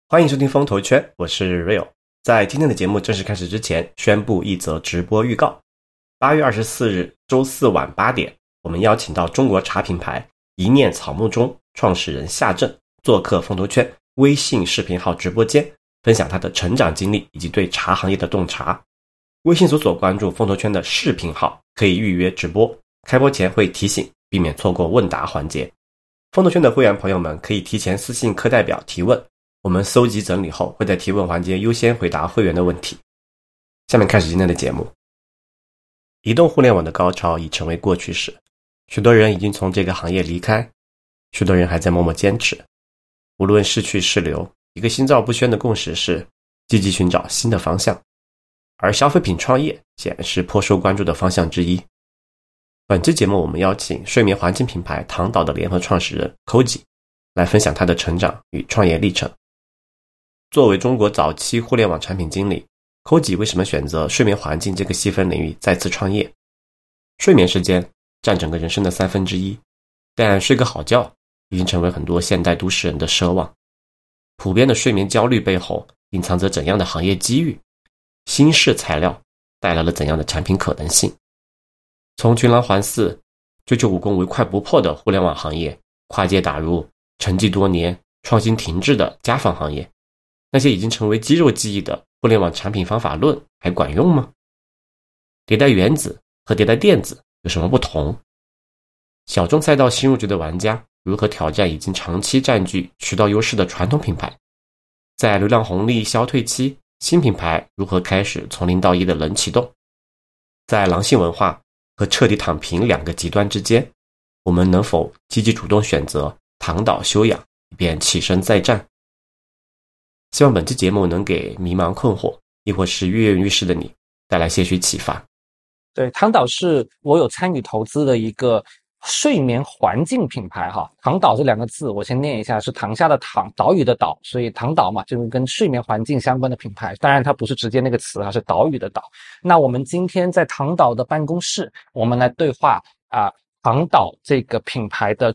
欢迎收听风投圈，我是 Real。在今天的节目正式开始之前，宣布一则直播预告。8月24日周四晚8点，我们邀请到中国茶品牌一念草木中创始人夏正做客风投圈微信视频号直播间，分享他的成长经历以及对茶行业的洞察。微信搜索关注风投圈的视频号，可以预约直播，开播前会提醒，避免错过问答环节。风投圈的会员朋友们可以提前私信课代表提问，我们搜集整理后会在提问环节优先回答会员的问题。下面开始今天的节目。移动互联网的高潮已成为过去式，许多人已经从这个行业离开，许多人还在默默坚持。无论是去是留，一个心照不宣的共识是积极寻找新的方向，而消费品创业显然是颇受关注的方向之一。本期节目我们邀请睡眠环境品牌唐岛的联合创始人 Koji 来分享他的成长与创业历程。作为中国早期互联网产品经理， Koji 为什么选择睡眠环境这个细分领域再次创业？睡眠时间占整个人生的1/3，但睡个好觉已经成为很多现代都市人的奢望。普遍的睡眠焦虑背后隐藏着怎样的行业机遇？新式材料带来了怎样的产品可能性？从群狼环伺追求武功唯快不破的互联网行业，跨界打入沉寂多年创新停滞的家纺行业，那些已经成为肌肉记忆的互联网产品方法论还管用吗？迭代原子和迭代电子有什么不同？小众赛道新入局的玩家如何挑战已经长期占据渠道优势的传统品牌？在流量红利消退期，新品牌如何开始从0到1的冷启动？在狼性文化和彻底躺平两个极端之间，我们能否积极主动选择躺倒休养，以便起身再战？希望本期节目能给迷茫困惑亦或是跃跃欲试的你带来些许启发。 对，躺岛是我有参与投资的一个睡眠环境品牌哈。躺岛这两个字我先念一下，是躺下的躺，岛屿的岛，所以躺岛嘛，就是跟睡眠环境相关的品牌。当然它不是直接那个词，它是岛屿的岛。那我们今天在躺岛的办公室，我们来对话躺岛这个品牌的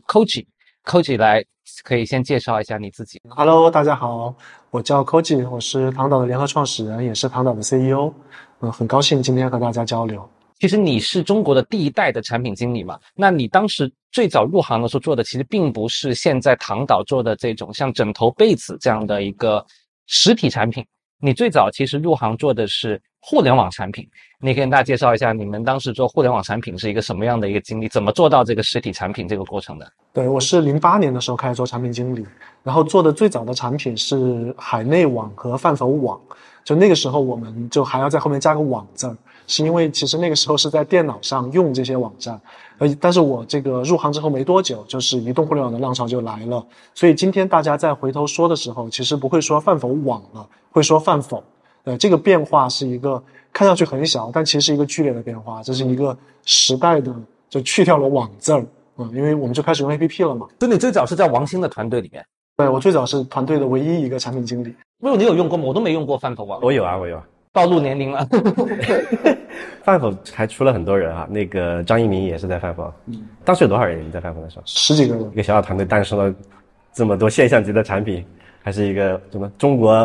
Koji 来，可以先介绍一下你自己。 Hello， 大家好，我叫 Koji， 我是躺岛的联合创始人，也是躺岛的 CEO。很高兴今天和大家交流。 其实你是中国的第一代的产品经理嘛，那你当时最早入行的时候做的其实并不是现在躺岛做的这种像枕头被子这样的一个实体产品，你最早其实入行做的是互联网产品。你可以跟大家介绍一下你们当时做互联网产品是一个什么样的一个经历，怎么做到这个实体产品这个过程的？ 对，我是08年的时候开始做产品经理，然后做的最早的产品是海内网和饭否网。就那个时候我们就还要在后面加个网字，是因为其实那个时候是在电脑上用这些网站，但是我这个入行之后没多久，就是移动互联网的浪潮就来了，所以今天大家再回头说的时候，其实不会说饭否网了，会说饭否。这个变化是一个看上去很小，但其实是一个剧烈的变化，这是一个时代的就去掉了网字因为我们就开始用 APP 了嘛。 所以你最早是在王兴的团队里面？ 对，我最早是团队的唯一一个产品经理。 因为你有用过吗？我都没用过饭否网。 我有啊。 暴露年龄了。 饭否还出了很多人啊，那个张一鸣也是在饭否。当时有多少人在饭否的时候 ？10几个人。 一个小小团队诞生了这么多现象级的产品，还是一个什么中国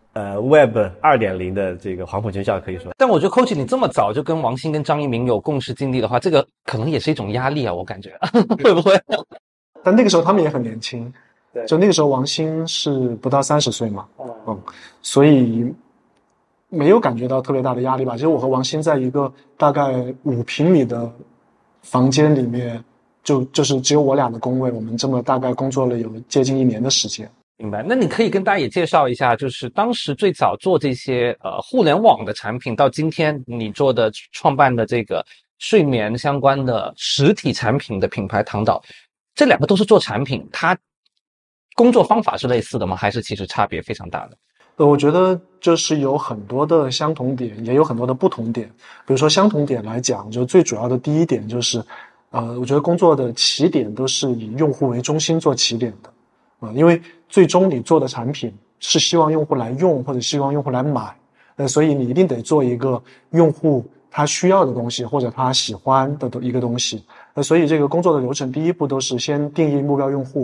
Web 2.0的这个黄埔军校可以说。 但我觉得 Koji 你这么早就跟王兴跟张一鸣有共识经历的话，这个可能也是一种压力啊，我感觉会不会？ 但那个时候他们也很年轻，就那个时候王兴是不到30岁嘛，所以没有感觉到特别大的压力吧。其实我和王兴在一个大概5平米的房间里面，就是只有我俩的工位，我们这么大概工作了有接近1年的时间。 明白。那你可以跟大家也介绍一下，就是当时最早做这些互联网的产品，到今天你做的创办的这个睡眠相关的实体产品的品牌躺岛，这两个都是做产品，它工作方法是类似的吗？还是其实差别非常大的？ 我觉得就是有很多的相同点，也有很多的不同点。比如说相同点来讲，就最主要的第一点就是，我觉得工作的起点都是以用户为中心做起点的。因为最终你做的产品是希望用户来用或者希望用户来买，所以你一定得做一个用户他需要的东西或者他喜欢的一个东西。所以这个工作的流程第一步都是先定义目标用户，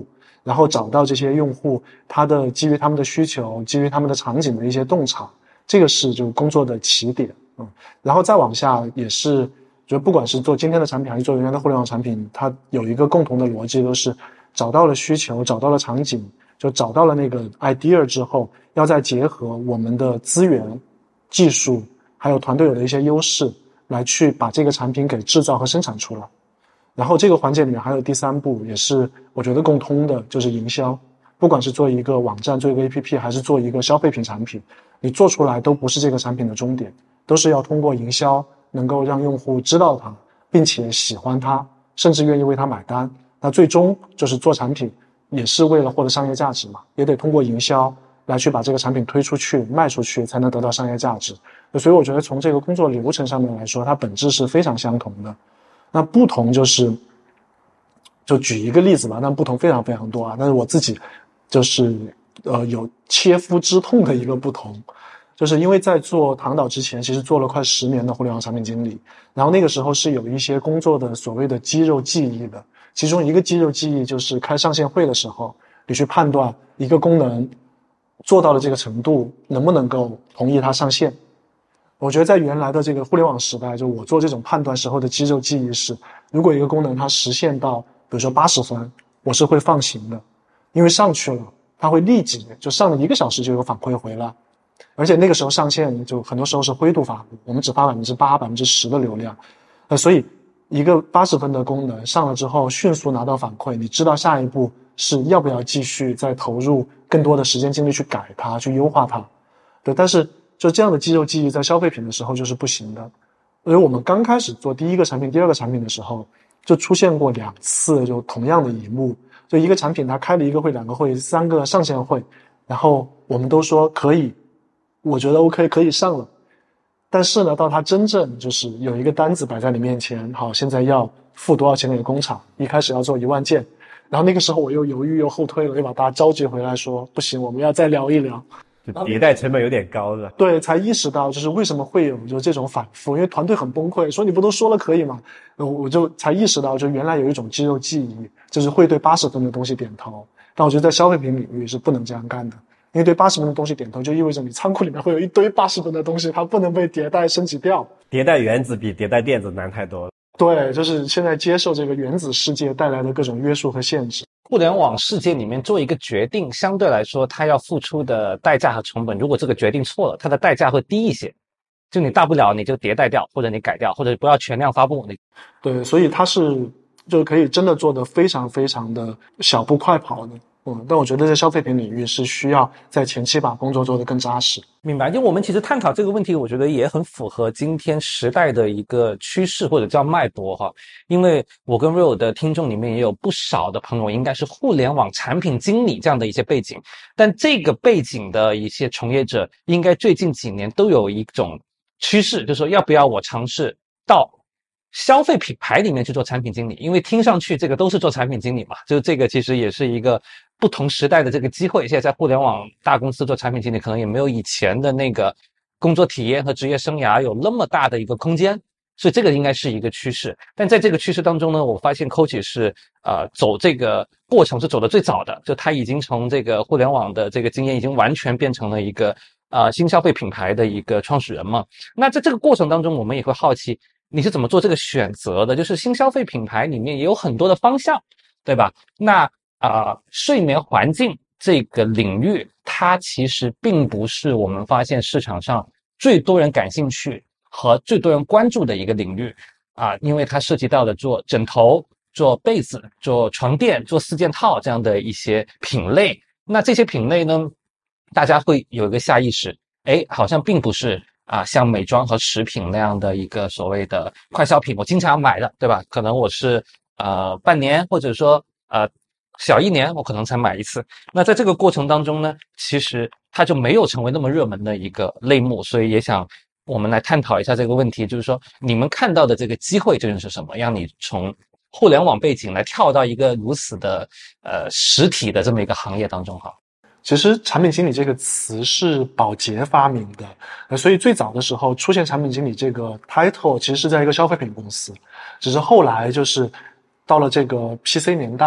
然后找到这些用户基于他们的需求，基于他们的场景的一些洞察，这个是就工作的起点。然后再往下也是，就不管是做今天的产品还是做原来的互联网产品，它有一个共同的逻辑，都是找到了需求，找到了场景，就找到了那个 idea 之后，要再结合我们的资源、技术还有团队有的一些优势，来去把这个产品给制造和生产出来。然后这个环节里面还有第三步，也是我觉得共通的，就是营销。不管是做一个网站，做一个 APP， 还是做一个消费品产品，你做出来都不是这个产品的终点，都是要通过营销能够让用户知道它，并且喜欢它，甚至愿意为它买单。那最终就是做产品也是为了获得商业价值嘛，也得通过营销来去把这个产品推出去卖出去，才能得到商业价值。所以我觉得从这个工作流程上面来说，它本质是非常相同的。那不同就举一个例子吧，但不同非常非常多啊。但是我自己就是有切肤之痛的一个不同，就是因为在做唐导之前，其实做了快10年的互联网产品经理，然后那个时候是有一些工作的所谓的肌肉记忆的，其中一个肌肉记忆就是开上线会的时候，你去判断一个功能做到了这个程度，能不能够同意它上线。我觉得在原来的这个互联网时代，就我做这种判断时候的肌肉记忆是，如果一个功能它实现到比如说80分，我是会放行的，因为上去了它会立即就上了1个小时就有反馈回来，而且那个时候上线就很多时候是灰度发布，我们只发 8%、10% 的流量，所以一个80分的功能上了之后迅速拿到反馈，你知道下一步是要不要继续再投入更多的时间精力去改它，去优化它。对，但是就这样的肌肉记忆在消费品的时候就是不行的。因为我们刚开始做第一个产品、第二个产品的时候，就出现过2次就同样的一幕，就一个产品它开了1个会、2个会、3个上线会，然后我们都说可以，我觉得 OK 可以上了，但是呢到它真正就是有一个单子摆在你面前，好，现在要付多少钱给工厂，一开始要做1万件，然后那个时候我又犹豫又后退了，又把大家召集回来说不行，我们要再聊一聊， 就迭代成本有点高了。 对，才意识到就是为什么会有就这种反复，因为团队很崩溃，说你不都说了可以吗？我就才意识到，就原来有一种肌肉记忆，就是会对80分的东西点头。但我觉得在消费品领域是不能这样干的，因为对80分的东西点头，就意味着你仓库里面会有一堆80分的东西，它不能被迭代升级掉。 迭代原子比迭代电子难太多了。 对，就是现在接受这个原子世界带来的各种约束和限制。 互联网世界里面做一个决定，相对来说它要付出的代价和成本，如果这个决定错了，它的代价会低一些。就你大不了你就迭代掉，或者你改掉，或者不要全量发布。 对，所以它是就可以真的做得非常非常的小步快跑的。但我觉得在消费品领域是需要在前期把工作做得更扎实。 明白，就我们其实探讨这个问题，我觉得也很符合今天时代的一个趋势或者叫脉搏哈。因为我跟 Real 的听众里面也有不少的朋友应该是互联网产品经理这样的一些背景，但这个背景的一些从业者应该最近几年都有一种趋势，就是说要不要我尝试到消费品牌里面去做产品经理，因为听上去这个都是做产品经理嘛，就这个其实也是一个不同时代的这个机会。现在在互联网大公司做产品经理可能也没有以前的那个工作体验和职业生涯有那么大的一个空间，所以这个应该是一个趋势。但在这个趋势当中呢，我发现 Coach 是走这个过程是走的最早的，就他已经从这个互联网的这个经验已经完全变成了一个新消费品牌的一个创始人嘛。那在这个过程当中，我们也会好奇你是怎么做这个选择的？就是新消费品牌里面也有很多的方向，对吧？那睡眠环境这个领域，它其实并不是我们发现市场上最多人感兴趣和最多人关注的一个领域因为它涉及到了做枕头、做被子、做床垫、做4件套这样的一些品类。那这些品类呢，大家会有一个下意识，好像并不是像美妆和食品那样的一个所谓的快消品，我经常买的，对吧？可能我是半年或者说小1年我可能才买一次。那在这个过程当中呢，其实它就没有成为那么热门的一个类目，所以也想我们来探讨一下这个问题，就是说你们看到的这个机会究竟是什么，让你从互联网背景来跳到一个如此的实体的这么一个行业当中哈。 其实产品经理这个词是宝洁发明的，所以最早的时候出现产品经理这个 title 其实是在一个消费品公司，只是后来就是到了这个 PC 年代，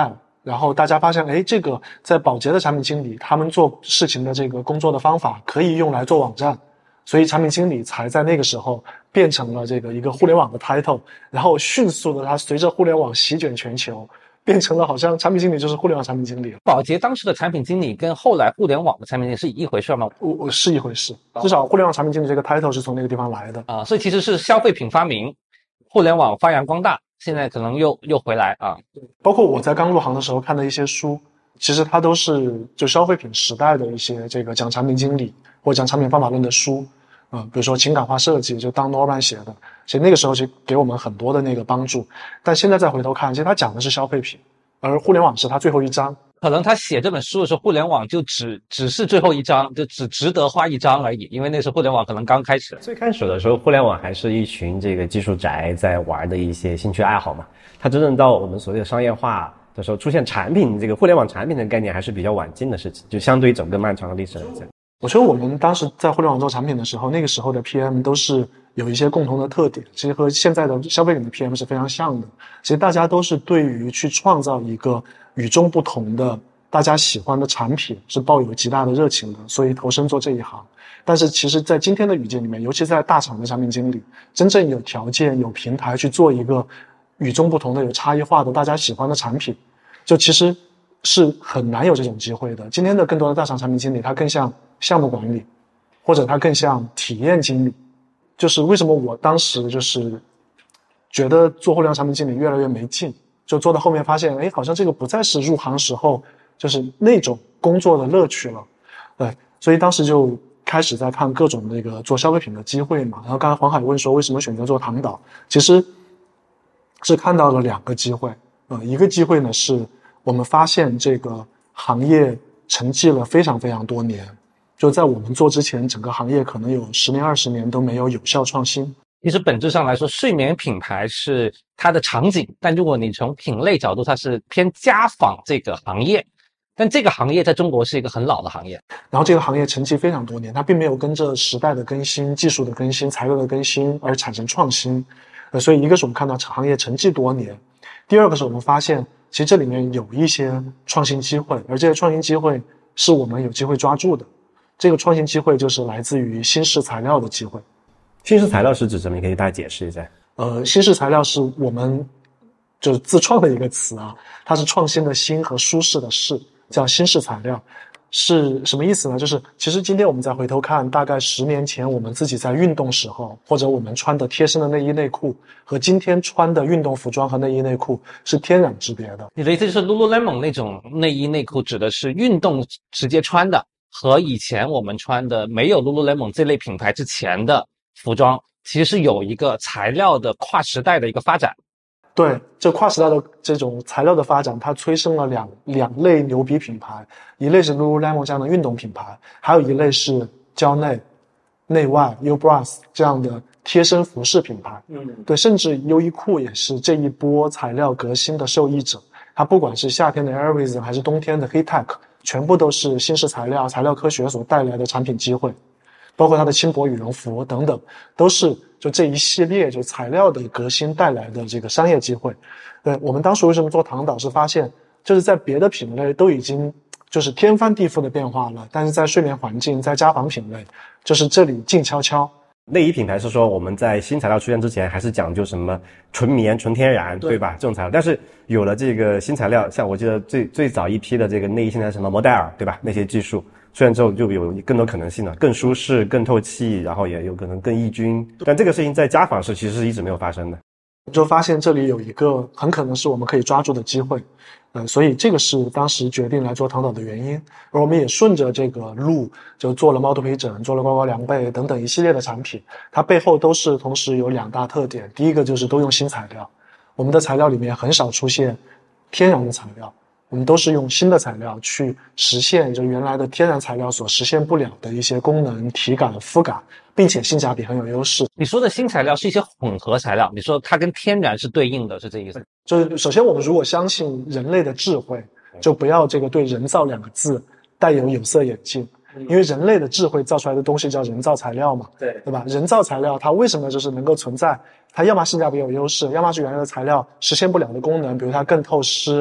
然后大家发现，哎，这个在宝洁的产品经理他们做事情的这个工作的方法可以用来做网站，所以产品经理才在那个时候变成了这个一个互联网的 title， 然后迅速的它随着互联网席卷全球，变成了好像产品经理就是互联网产品经理了。 宝洁当时的产品经理跟后来互联网的产品经理是一回事吗？ 我是一回事，至少互联网产品经理这个 title 是从那个地方来的啊，所以其实是消费品发明，互联网发扬光大，现在可能又回来啊。 包括我在刚入行的时候看的一些书，其实它都是就消费品时代的一些这个讲产品经理或者讲产品方法论的书，比如说情感化设计，就当 Norman 写的，其实那个时候就给我们很多的那个帮助。但现在再回头看，其实他讲的是消费品，而互联网是他最后一章。 可能他写这本书的时候，互联网就只是最后一章，就只值得画一章而已，因为那时候互联网可能刚开始。 最开始的时候，互联网还是一群这个技术宅在玩的一些兴趣爱好嘛。它真正到我们所谓的商业化的时候，出现产品这个互联网产品的概念，还是比较晚近的事情，就相对于整个漫长的历史来讲。 我觉得我们当时在互联网做产品的时候，那个时候的 PM 都是有一些共同的特点，其实和现在的消费品的 PM 是非常像的。其实大家都是对于去创造一个与众不同的大家喜欢的产品是抱有极大的热情的，所以投身做这一行。但是其实在今天的语境里面，尤其在大厂的产品经理，真正有条件有平台去做一个与众不同的有差异化的大家喜欢的产品，就其实是很难有这种机会的。今天的更多的大厂产品经理，他更像项目管理，或者他更像体验经理。就是为什么我当时就是觉得做互联网产品经理越来越没劲，就做到后面发现，哎，好像这个不再是入行时候就是那种工作的乐趣了。对，所以当时就开始在看各种那个做消费品的机会嘛。然后刚才黄海问说为什么选择做唐导，其实是看到了2个机会。一个机会呢是我们发现这个行业沉寂了非常非常多年，就在我们做之前，整个行业可能有10年20年都没有有效创新。 其实本质上来说，睡眠品牌是它的场景，但如果你从品类角度，它是偏家纺这个行业，但这个行业在中国是一个很老的行业， 然后这个行业沉寂非常多年，它并没有跟着时代的更新、技术的更新、材料的更新而产生创新。所以一个是我们看到行业沉寂多年，第二个是我们发现其实这里面有一些创新机会，而这些创新机会是我们有机会抓住的。这个创新机会就是来自于新式材料的机会。 新式材料是指什么？你可以给大家解释一下。 新式材料是我们就是自创的一个词啊，它是创新的新和舒适的适，叫新式材料。是什么意思呢？就是其实今天我们再回头看，大概10年前我们自己在运动时候，或者我们穿的贴身的内衣内裤，和今天穿的运动服装和内衣内裤是天壤之别的。 你的意思就是 Lululemon 那种内衣内裤指的是运动直接穿的，和以前我们穿的没有 Lululemon 这类品牌之前的服装其实是有一个材料的跨时代的一个发展。 对，这跨时代的这种材料的发展，它催生了两类牛逼品牌，一类是 Lululemon 这样的运动品牌，还有一类是蕉内、内外 Ubras 这样的贴身服饰品牌。对，甚至优衣库也是这一波材料革新的受益者。它不管是夏天的 Airwiz 还是冬天的 Heattech， 全部都是新式材料、材料科学所带来的产品机会。包括它的轻薄羽绒服等等，都是就这一系列就材料的革新带来的这个商业机会。我们当时为什么做唐导，是发现就是在别的品类都已经就是天翻地覆的变化了，但是在睡眠环境、在家纺品类，就是这里静悄悄。 内衣品牌是说我们在新材料出现之前还是讲究什么纯棉、纯天然，对吧？这种材料，但是有了这个新材料，像我记得最早一批的这个内衣，现在什么莫代尔，对吧？那些技术出现之后，就有更多可能性了，更舒适、更透气，然后也有可能更抑菌。但这个事情在家纺是其实是一直没有发生的。 就发现这里有一个很可能是我们可以抓住的机会，所以这个是当时决定来做唐导的原因。而我们也顺着这个路，就做了猫头皮枕，做了呱呱凉被等等一系列的产品，它背后都是同时有2大特点。第一个就是都用新材料，我们的材料里面很少出现天然的材料，我们都是用新的材料去实现就原来的天然材料所实现不了的一些功能、体感、肤感，并且性价比很有优势。 你说的新材料是一些混合材料，你说它跟天然是对应的，是这意思？ 就是首先我们如果相信人类的智慧，就不要这个对人造2个字带有色眼镜，因为人类的智慧造出来的东西叫人造材料嘛，对吧？人造材料它为什么就是能够存在？它要么性价比有优势，要么是原来的材料实现不了的功能，比如它更透湿、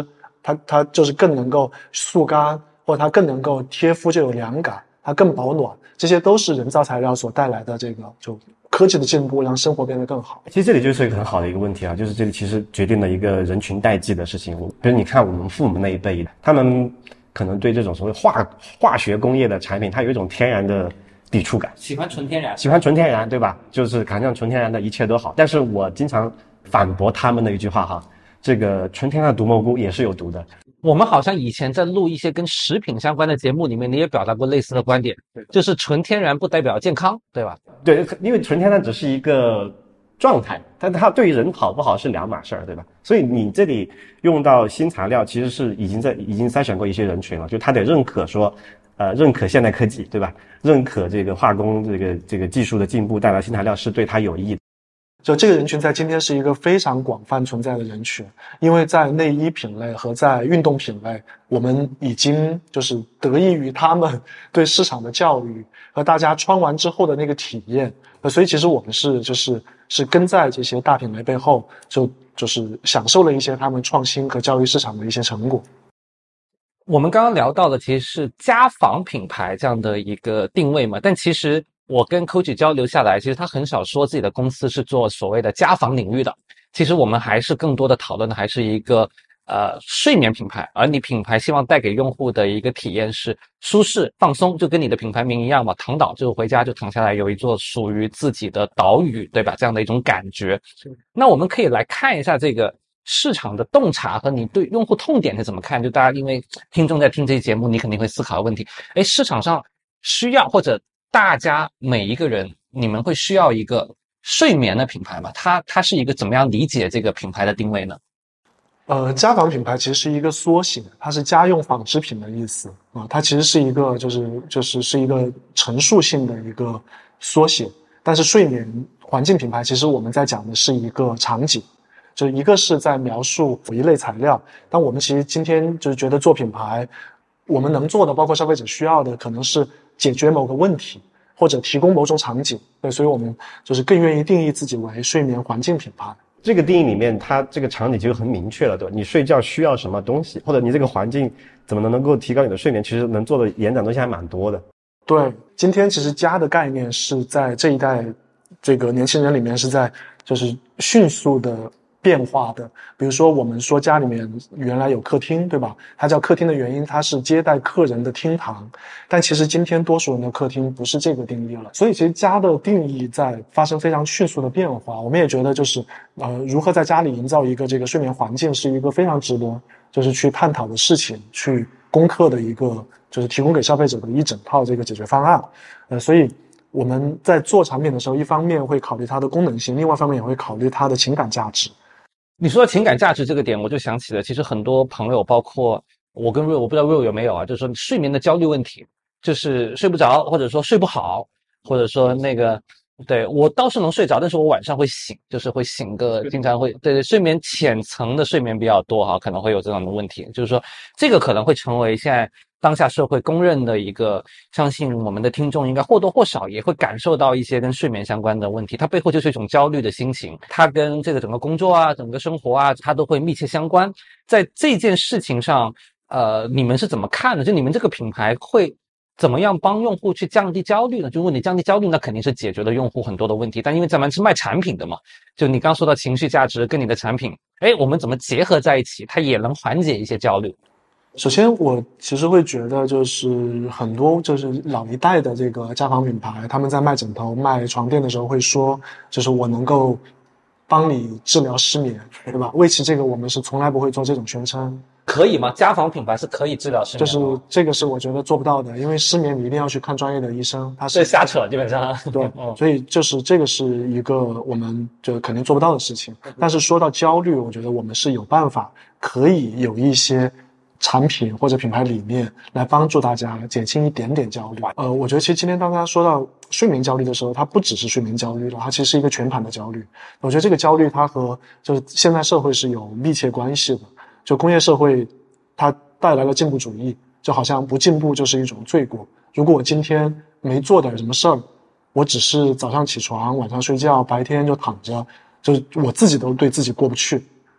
它就是更能够速干，或者它更能够贴肤就有凉感，它更保暖，这些都是人造材料所带来的这个就科技的进步，让生活变得更好。 其实这里就是一个很好的一个问题啊，就是这里其实决定了一个人群代际的事情。比如你看我们父母那一辈，他们可能对这种所谓化学工业的产品，它有一种天然的抵触感， 喜欢纯天然， 喜欢纯天然，对吧？就是好像纯天然的一切都好。但是我经常反驳他们的一句话哈，这个纯天然的毒蘑菇也是有毒的。 我们好像以前在录一些跟食品相关的节目里面，你也表达过类似的观点，就是纯天然不代表健康，对吧？ 对，因为纯天然只是一个状态，但它对于人好不好是两码事儿，对吧？所以你这里用到新材料，其实是已经筛选过一些人群了，就他得认可说，认可现代科技，对吧？认可这个化工这个技术的进步带来新材料是对他有益的。 就这个人群在今天是一个非常广泛存在的人群，因为在内衣品类和在运动品类，我们已经就是得益于他们对市场的教育和大家穿完之后的那个体验，所以其实我们是跟在这些大品类背后，就是享受了一些他们创新和教育市场的一些成果。 我们刚刚聊到的其实是家纺品牌这样的一个定位嘛，但其实我跟 Koji 交流下来，其实他很少说自己的公司是做所谓的家纺领域的。其实我们还是更多的讨论的还是一个睡眠品牌，而你品牌希望带给用户的一个体验是舒适放松，就跟你的品牌名一样嘛，躺岛就回家就躺下来，有一座属于自己的岛屿，对吧？这样的一种感觉。那我们可以来看一下这个市场的洞察和你对用户痛点是怎么看？就大家因为听众在听这期节目，你肯定会思考的问题，市场上需要或者大家每一个人，你们会需要一个睡眠的品牌吗？它是一个怎么样理解这个品牌的定位呢？ 家纺品牌其实是一个缩写，它是家用纺织品的意思啊，它其实是一个是一个陈述性的一个缩写。但是睡眠环境品牌其实我们在讲的是一个场景，就一个是在描述一类材料，但我们其实今天就是觉得做品牌，我们能做的包括消费者需要的可能是解决某个问题或者提供某种场景，对，所以我们就是更愿意定义自己为睡眠环境品牌。 这个定义里面，它这个场景就很明确了，对吧？你睡觉需要什么东西，或者你这个环境怎么能够提高你的睡眠，其实能做的延展东西还蛮多的。 对，今天其实家的概念是在这一代这个年轻人里面是在就是迅速的变化的。比如说我们说家里面原来有客厅，对吧？它叫客厅的原因，它是接待客人的厅堂，但其实今天多数人的客厅不是这个定义了。所以其实家的定义在发生非常迅速的变化。我们也觉得就是如何在家里营造一个这个睡眠环境是一个非常值得就是去探讨的事情，去攻克的一个就是提供给消费者的一整套这个解决方案。所以我们在做产品的时候，一方面会考虑它的功能性，另外一方面也会考虑它的情感价值。 你说情感价值这个点，我就想起了，其实很多朋友，包括我跟 Will， 我不知道 Will 有没有啊，就是说睡眠的焦虑问题，就是睡不着，或者说睡不好，或者说那个，对，我倒是能睡着，但是我晚上会醒，就是会醒个，经常会，对，睡眠浅层的睡眠比较多哈，可能会有这样的问题，就是说这个可能会成为现在当下社会公认的一个，相信我们的听众应该或多或少也会感受到一些跟睡眠相关的问题，它背后就是一种焦虑的心情，它跟这个整个工作啊、整个生活啊，它都会密切相关。在这件事情上，你们是怎么看的？就你们这个品牌会怎么样帮用户去降低焦虑呢？就问你降低焦虑，那肯定是解决了用户很多的问题。但因为咱们是卖产品的嘛，就你刚说到情绪价值跟你的产品，我们怎么结合在一起，它也能缓解一些焦虑。 首先我其实会觉得就是很多就是老一代的这个家纺品牌，他们在卖枕头卖床垫的时候会说，就是我能够帮你治疗失眠，对吧？为其这个我们是从来不会做这种宣称。 可以吗？家纺品牌是可以治疗失眠的， 就是这个是我觉得做不到的，因为失眠你一定要去看专业的医生，他是瞎扯基本上。 对，所以就是这个是一个我们就肯定做不到的事情。但是说到焦虑，我觉得我们是有办法可以有一些产品或者品牌理念来帮助大家减轻一点点焦虑。我觉得其实今天当大家说到睡眠焦虑的时候，它不只是睡眠焦虑了，它其实是一个全盘的焦虑。我觉得这个焦虑它和就是现在社会是有密切关系的。就工业社会它带来了进步主义，就好像不进步就是一种罪过。如果我今天没做点什么事儿，我只是早上起床晚上睡觉白天就躺着，就是我自己都对自己过不去，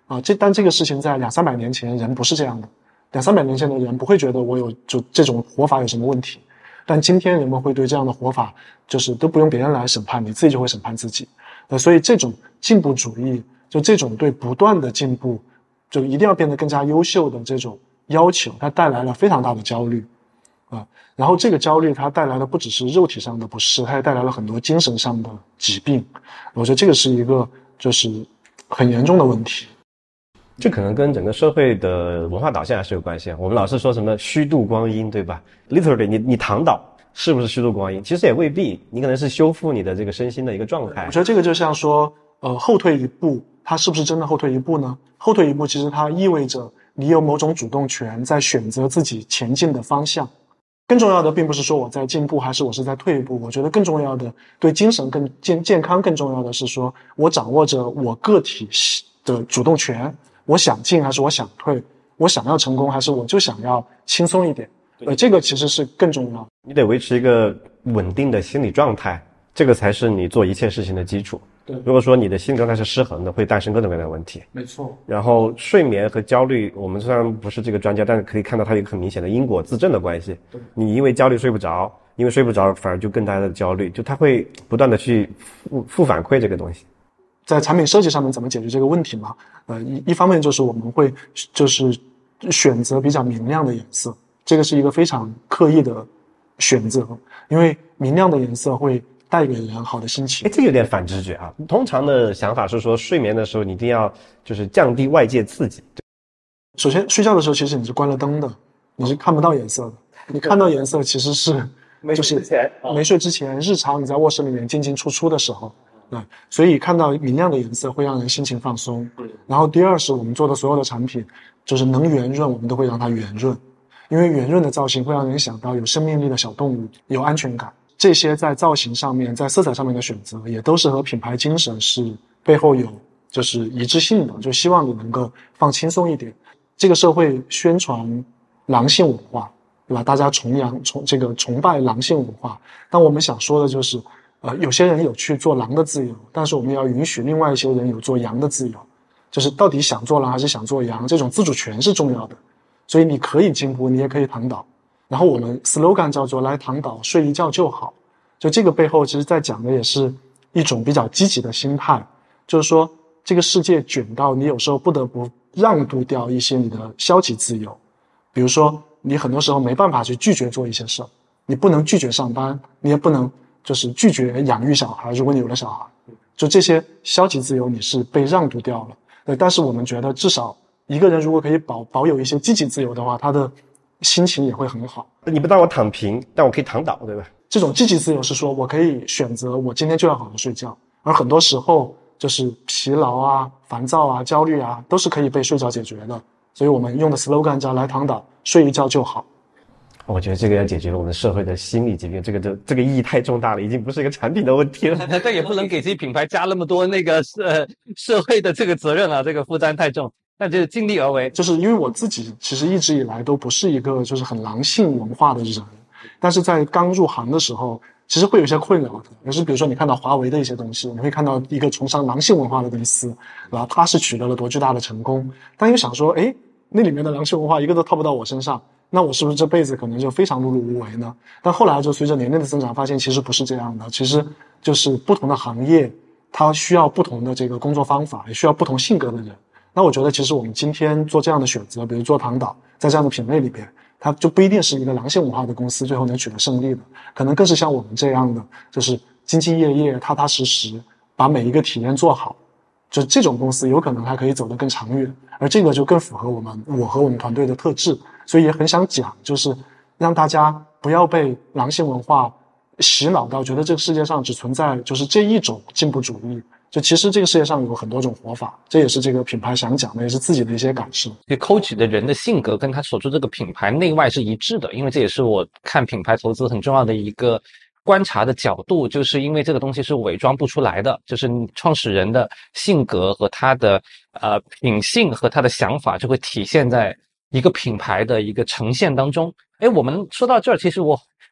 但这个事情在200-300年前人不是这样的，200-300年前的人不会觉得我有就这种活法有什么问题，但今天人们会对这样的活法就是都不用别人来审判，你自己就会审判自己。所以这种进步主义，就这种对不断的进步，就一定要变得更加优秀的这种要求，它带来了非常大的焦虑然后这个焦虑它带来的不只是肉体上的不适，它也带来了很多精神上的疾病。我觉得这个是一个就是很严重的问题。 这可能跟整个社会的文化导向还是有关系。我们老是说什么虚度光阴，对吧？ Literally 你躺倒是不是虚度光阴？其实也未必，你可能是修复你的这个身心的一个状态。 我觉得这个就像说后退一步，它是不是真的后退一步呢？后退一步其实它意味着你有某种主动权在选择自己前进的方向。更重要的并不是说我在进步还是我是在退步，我觉得更重要的，对精神更健康更重要的是说我掌握着我个体的主动权，我想进还是我想退，我想要成功还是我就想要轻松一点，这个其实是更重要。 你得维持一个稳定的心理状态，这个才是你做一切事情的基础。 对， 如果说你的心理状态是失衡的，会诞生各种各样的问题。 没错。 然后睡眠和焦虑，我们虽然不是这个专家，但是可以看到它有一个很明显的因果自证的关系。 对， 你因为焦虑睡不着，因为睡不着反而就更大的焦虑，就它会不断的去负反馈这个东西。 在产品设计上面怎么解决这个问题嘛？一方面就是我们会就是选择比较明亮的颜色，这个是一个非常刻意的选择，因为明亮的颜色会带给人好的心情。 这有点反直觉啊。通常的想法是说，睡眠的时候你一定要就是降低外界刺激。 首先睡觉的时候其实你是关了灯的，你是看不到颜色的，你看到颜色其实是就是没睡之前日常你在卧室里面进进出出的时候。对，所以看到明亮的颜色会让人心情放松。然后第二是我们做的所有的产品就是能圆润我们都会让它圆润，因为圆润的造型会让人想到有生命力的小动物，有安全感。这些在造型上面在色彩上面的选择也都是和品牌精神是背后有就是一致性的，就希望你能够放轻松一点。这个社会宣传狼性文化，对吧？大家崇拜狼性文化，但我们想说的就是有些人有去做狼的自由，但是我们要允许另外一些人有做羊的自由，就是到底想做狼还是想做羊，这种自主权是重要的。所以你可以进步，你也可以躺倒。然后我们 slogan 叫做来躺倒睡一觉就好，就这个背后其实在讲的也是一种比较积极的心态，就是说这个世界卷到你有时候不得不让渡掉一些你的消极自由，比如说你很多时候没办法去拒绝做一些事，你不能拒绝上班，你也不能就是拒绝养育小孩，如果你有了小孩，就这些消极自由你是被让渡掉了。但是我们觉得至少一个人如果可以保有一些积极自由的话，他的心情也会很好。 你不让我躺平，但我可以躺倒，对吧？ 这种积极自由是说我可以选择我今天就要好好睡觉，而很多时候就是疲劳啊、烦躁啊、焦虑啊都是可以被睡觉解决的。所以我们用的 slogan 叫来躺倒睡一觉就好。 我觉得这个要解决了我们社会的心理疾病，这个意义太重大了，已经不是一个产品的问题了。 但也不能给这些品牌加那么多那个社会的这个责任啊，这个负担太重。但就是尽力而为， 就是因为我自己其实一直以来都不是一个就是很狼性文化的人，但是在刚入行的时候其实会有一些困扰的。就是比如说你看到华为的一些东西，你会看到一个崇尚狼性文化的公司，然后它是取得了多巨大的成功，但又想说那里面的狼性文化一个都套不到我身上，那我是不是这辈子可能就非常碌碌无为呢？但后来就随着年龄的增长发现其实不是这样的，其实就是不同的行业它需要不同的这个工作方法，也需要不同性格的人。那我觉得其实我们今天做这样的选择，比如做躺倒，在这样的品类里边，它就不一定是一个狼性文化的公司最后能取得胜利的，可能更是像我们这样的，就是兢兢业业、踏踏实实，把每一个体验做好，就这种公司有可能还可以走得更长远，而这个就更符合我和我们团队的特质。所以也很想讲，就是让大家不要被狼性文化洗脑到觉得这个世界上只存在就是这一种进步主义，就其实这个世界上有很多种活法，这也是这个品牌想讲的，也是自己的一些感受。 这 Coach 的人的性格跟他所做这个品牌内外是一致的，因为这也是我看品牌投资很重要的一个观察的角度，就是因为这个东西是伪装不出来的，就是创始人的性格和他的品性和他的想法就会体现在一个品牌的一个呈现当中。我们说到这儿，其实我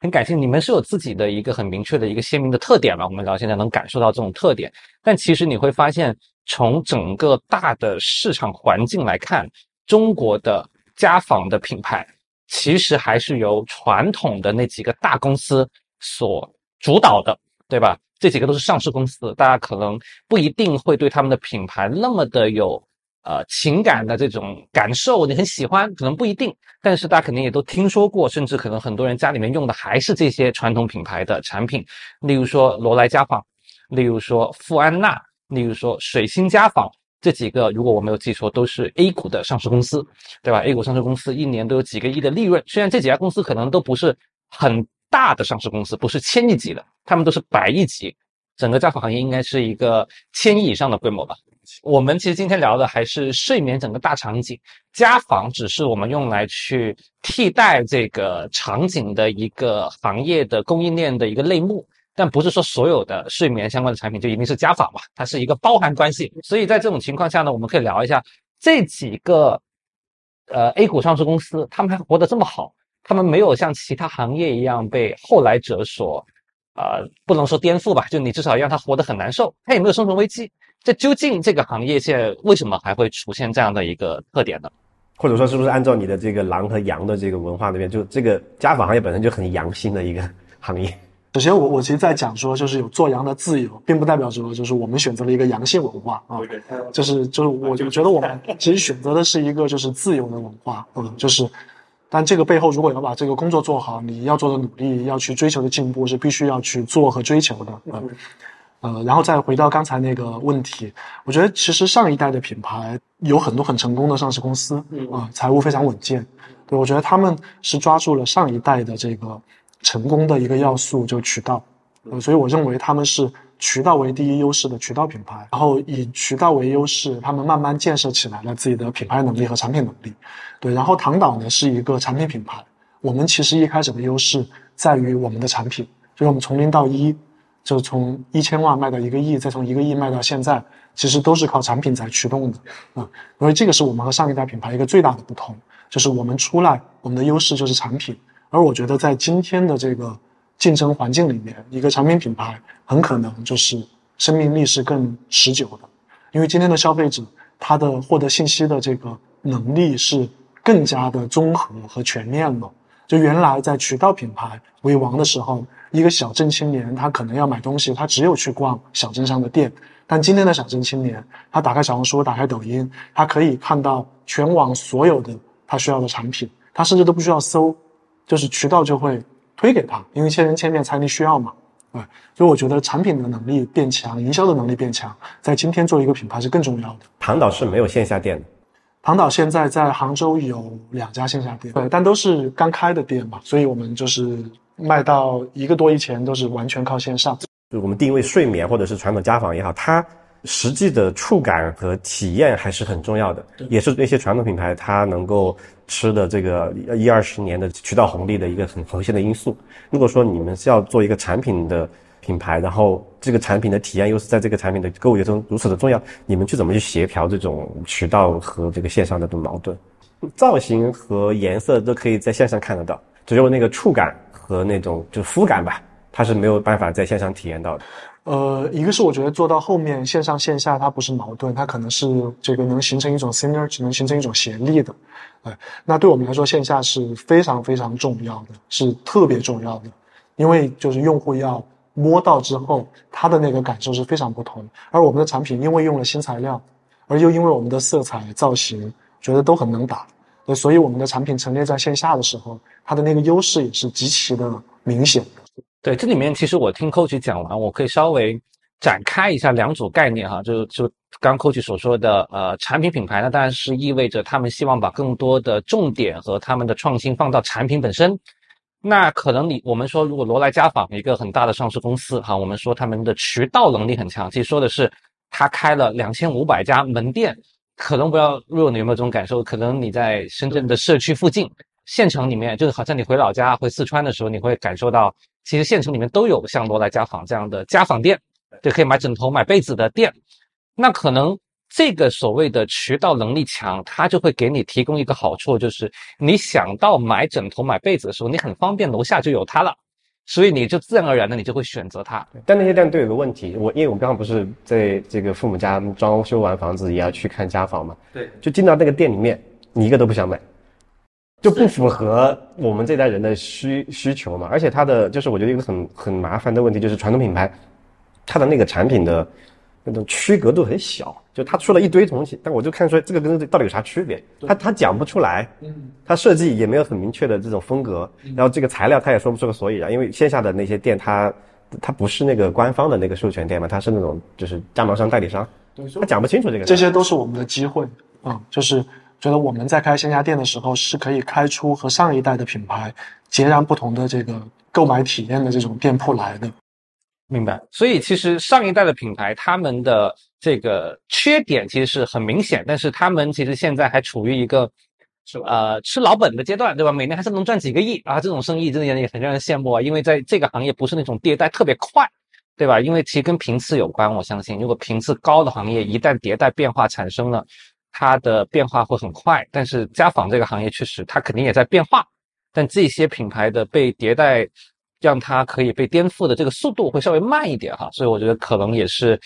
很感谢你们是有自己的一个很明确的一个鲜明的特点了，我们到现在能感受到这种特点。但其实你会发现，从整个大的市场环境来看，中国的家纺的品牌其实还是由传统的那几个大公司所主导的，对吧？这几个都是上市公司，大家可能不一定会对他们的品牌那么的有情感的这种感受，你很喜欢，可能不一定，但是大家肯定也都听说过，甚至可能很多人家里面用的还是这些传统品牌的产品，例如说罗莱家纺，例如说富安娜，例如说水星家纺，这几个如果我没有记错都是 A 股的上市公司，对吧？ A 股上市公司一年都有几个亿的利润，虽然这几家公司可能都不是很大的上市公司，不是千亿级的，他们都是百亿级，整个家纺行业应该是一个1000亿以上的规模吧。我们其实今天聊的还是睡眠整个大场景，家纺只是我们用来去替代这个场景的一个行业的供应链的一个类目，但不是说所有的睡眠相关的产品就一定是家纺嘛，它是一个包含关系。所以在这种情况下呢，我们可以聊一下这几个A 股上市公司，他们还活得这么好，他们没有像其他行业一样被后来者所不能说颠覆吧，就你至少让他活得很难受，他也没有生存危机。这究竟这个行业现在为什么还会出现这样的一个特点呢？ 或者说是不是按照你的这个狼和羊的这个文化那边，就这个家纺行业本身就很阳性的一个行业？ 首先我其实在讲说，就是有做羊的自由，并不代表说就是我们选择了一个阳性文化啊，就是我觉得我们其实选择的是一个就是自由的文化，就是但这个背后如果要把这个工作做好，你要做的努力，要去追求的进步是必须要去做和追求的。然后再回到刚才那个问题，我觉得其实上一代的品牌有很多很成功的上市公司财务非常稳健，对，我觉得他们是抓住了上一代的这个成功的一个要素，就渠道，所以我认为他们是渠道为第一优势的渠道品牌，然后以渠道为优势，他们慢慢建设起来了自己的品牌能力和产品能力。对，然后唐岛呢是一个产品品牌，我们其实一开始的优势在于我们的产品，就是我们从0到1，就从1000万卖到1个亿，再从1个亿卖到现在，其实都是靠产品在驱动的所以这个是我们和上一代品牌一个最大的不同，就是我们出来，我们的优势就是产品。而我觉得在今天的这个竞争环境里面，一个产品品牌很可能就是生命力是更持久的，因为今天的消费者他的获得信息的这个能力是更加的综合和全面了。就原来在渠道品牌为王的时候，一个小镇青年他可能要买东西，他只有去逛小镇上的店，但今天的小镇青年他打开小红书，打开抖音，他可以看到全网所有的他需要的产品，他甚至都不需要搜，就是渠道就会推给他，因为千人千面才力需要嘛。所以我觉得产品的能力变强，营销的能力变强，在今天做一个品牌是更重要的。 唐岛是没有线下店的。 唐岛现在在杭州有2家线下店，对，但都是刚开的店嘛，所以我们就是卖到1个多亿前都是完全靠线上。 就我们定位睡眠或者是传统家纺也好，它实际的触感和体验还是很重要的，也是那些传统品牌它能够吃的这个10-20年的渠道红利的一个很核心的因素。如果说你们是要做一个产品的品牌，然后这个产品的体验又是在这个产品的购物中如此的重要，你们去怎么去协调这种渠道和这个线上的这种矛盾？造型和颜色都可以在线上看得到，只有那个触感和那种就肤感吧，它是没有办法在线上体验到的。 一个是我觉得做到后面线上线下它不是矛盾，它可能是这个能形成一种 synergy， 能形成一种协力的。那对我们来说线下是非常非常重要的，是特别重要的，因为就是用户要摸到之后，他的那个感受是非常不同。而我们的产品因为用了新材料，而又因为我们的色彩造型觉得都很能打，所以我们的产品陈列在线下的时候，它的那个优势也是极其的明显的。 对，这里面其实我听 Coach 讲完，我可以稍微展开一下2组概念哈，就刚 Coach 所说的产品品牌呢，当然是意味着他们希望把更多的重点和他们的创新放到产品本身。那可能我们说如果罗莱家纺一个很大的上市公司哈，我们说他们的渠道能力很强，其实说的是他开了2500家门店，可能不知道Rio你有没有这种感受，可能你在深圳的社区附近县城里面，就是好像你回老家回四川的时候，你会感受到其实县城里面都有像罗莱家纺这样的家纺店，就可以买枕头买被子的店。那可能这个所谓的渠道能力强，它就会给你提供一个好处，就是你想到买枕头买被子的时候，你很方便楼下就有它了， 所以你就自然而然的你就会选择它。 但那些店都有个问题，因为我刚刚不是在这个父母家装修完房子也要去看家访嘛， 对， 就进到那个店里面，你一个都不想买，就不符合我们这代人的需求嘛。而且它的就是我觉得一个很麻烦的问题就是传统品牌，它的那个产品的那种区隔度很小，就它出了一堆东西，但我就看出来这个跟这到底有啥区别，它讲不出来，它设计也没有很明确的这种风格，然后这个材料它也说不出个所以然，因为线下的那些店它不是那个官方的那个授权店嘛，它是那种就是加盟商代理商，它讲不清楚这个。 这些都是我们的机会，就是觉得我们在开线下店的时候是可以开出和上一代的品牌截然不同的这个购买体验的这种店铺来的。 明白。所以其实上一代的品牌他们的这个缺点其实是很明显，但是他们其实现在还处于一个吃老本的阶段，对吧？每年还是能赚几个亿啊，这种生意真的也很让人羡慕啊。因为在这个行业不是那种迭代特别快，对吧？因为其实跟频次有关，我相信如果频次高的行业一旦迭代变化产生了，它的变化会很快。但是家纺这个行业确实它肯定也在变化，但这些品牌的被迭代让它可以被颠覆的这个速度会稍微慢一点哈，所以我觉得可能也是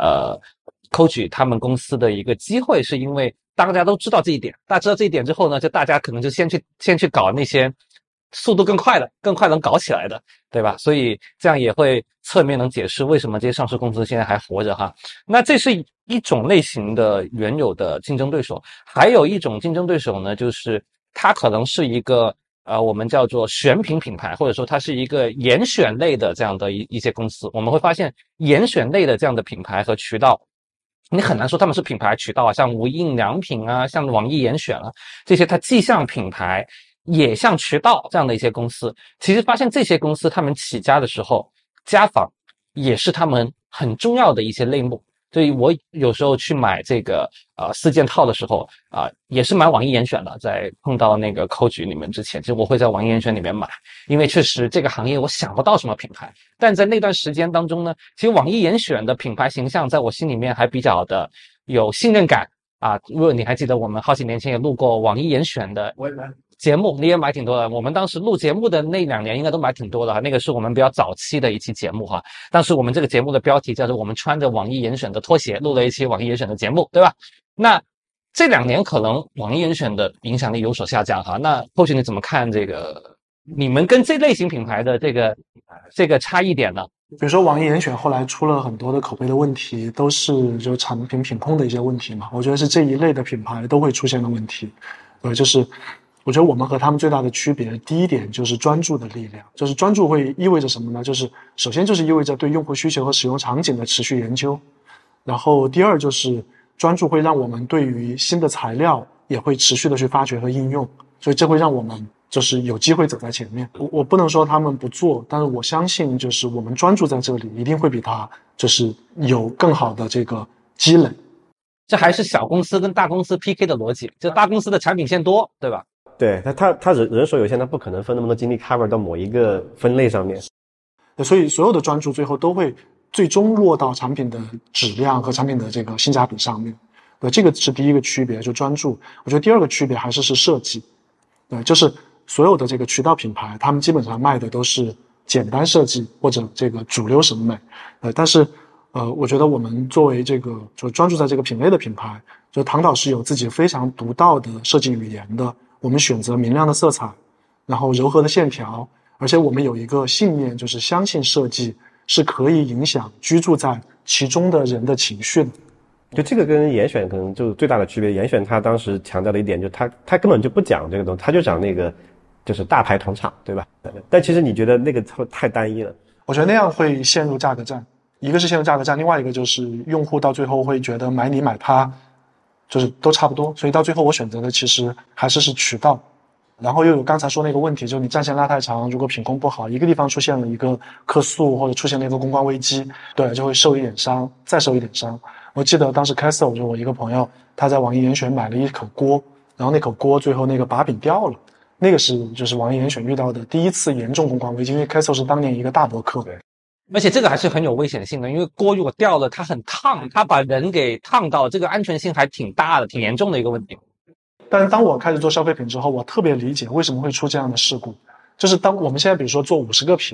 Coach 他们公司的一个机会，是因为大家都知道这一点，大家知道这一点之后呢，就大家可能就先去搞那些速度更快能搞起来的，对吧？所以这样也会侧面能解释为什么这些上市公司现在还活着哈。那这是一种类型的原有的竞争对手，还有一种竞争对手呢，就是它可能是一个我们叫做选品品牌，或者说它是一个严选类的这样的一些公司。我们会发现严选类的这样的品牌和渠道，你很难说他们是品牌渠道啊，像无印良品啊，像网易严选啊，这些它既像品牌也像渠道这样的一些公司。其实发现这些公司他们起家的时候，家纺也是他们很重要的一些类目。所以我有时候去买这个4件套的时候也是买网易严选的，在碰到那个 Coach 里面之前，其实我会在网易严选里面买，因为确实这个行业我想不到什么品牌，但在那段时间当中呢，其实网易严选的品牌形象在我心里面还比较的有信任感如果你还记得我们好几年前也录过网易严选的节目，你也买挺多的。我们当时录节目的那2年应该都买挺多的那个是我们比较早期的一期节目当时我们这个节目的标题叫做我们穿着网易严选的拖鞋录了一期网易严选的节目，对吧？那这2年可能网易严选的影响力有所下降那或许你怎么看这个你们跟这类型品牌的这个差异点呢？ 比如说网易严选后来出了很多的口碑的问题，都是就产品品控的一些问题嘛，我觉得是这一类的品牌都会出现的问题。就是我觉得我们和他们最大的区别，第一点就是专注的力量。就是专注会意味着什么呢？就是首先就是意味着对用户需求和使用场景的持续研究，然后第二就是专注会让我们对于新的材料也会持续的去发掘和应用，所以这会让我们就是有机会走在前面。我不能说他们不做，但是我相信就是我们专注在这里一定会比他就是有更好的这个积累。 这还是小公司跟大公司 PK 的逻辑，就大公司的产品线多，对吧？ 对，他人手有限，他不可能分那么多精力 cover 到某一个分类上面。 所以所有的专注最后都会最终落到产品的质量和产品的这个性价比上面。这个是第一个区别，就专注。我觉得第二个区别还是设计。就是所有的这个渠道品牌，他们基本上卖的都是简单设计或者这个主流审美。但是我觉得我们作为这个就专注在这个品类的品牌，就唐导是有自己非常独到的设计语言的。我们选择明亮的色彩，然后柔和的线条，而且我们有一个信念，就是相信设计是可以影响居住在其中的人的情绪的。 就这个跟严选可能就最大的区别，严选他当时强调的一点，就他根本就不讲这个东西，他就讲那个就是大牌同场，对吧？但其实你觉得那个太单一了？ 我觉得那样会陷入价格战，一个是陷入价格战，另外一个就是用户到最后会觉得买你买他就是都差不多，所以到最后我选择的其实还是渠道。然后又有刚才说那个问题，就是你战线拉太长，如果品控不好，一个地方出现了一个客诉或者出现了一个公关危机，对，就会受一点伤，再受一点伤。我记得当时Castle就我一个朋友，他在网易严选买了一口锅，然后那口锅最后那个把柄掉了，那个是就是网易严选遇到的第一次严重公关危机，因为 Castle 是当年一个大博客。 而且这个还是很有危险性的，因为锅如果掉了，它很烫，它把人给烫到，这个安全性还挺大的，挺严重的一个问题。 但是当我开始做消费品之后，我特别理解为什么会出这样的事故。就是当我们现在比如说做50个品，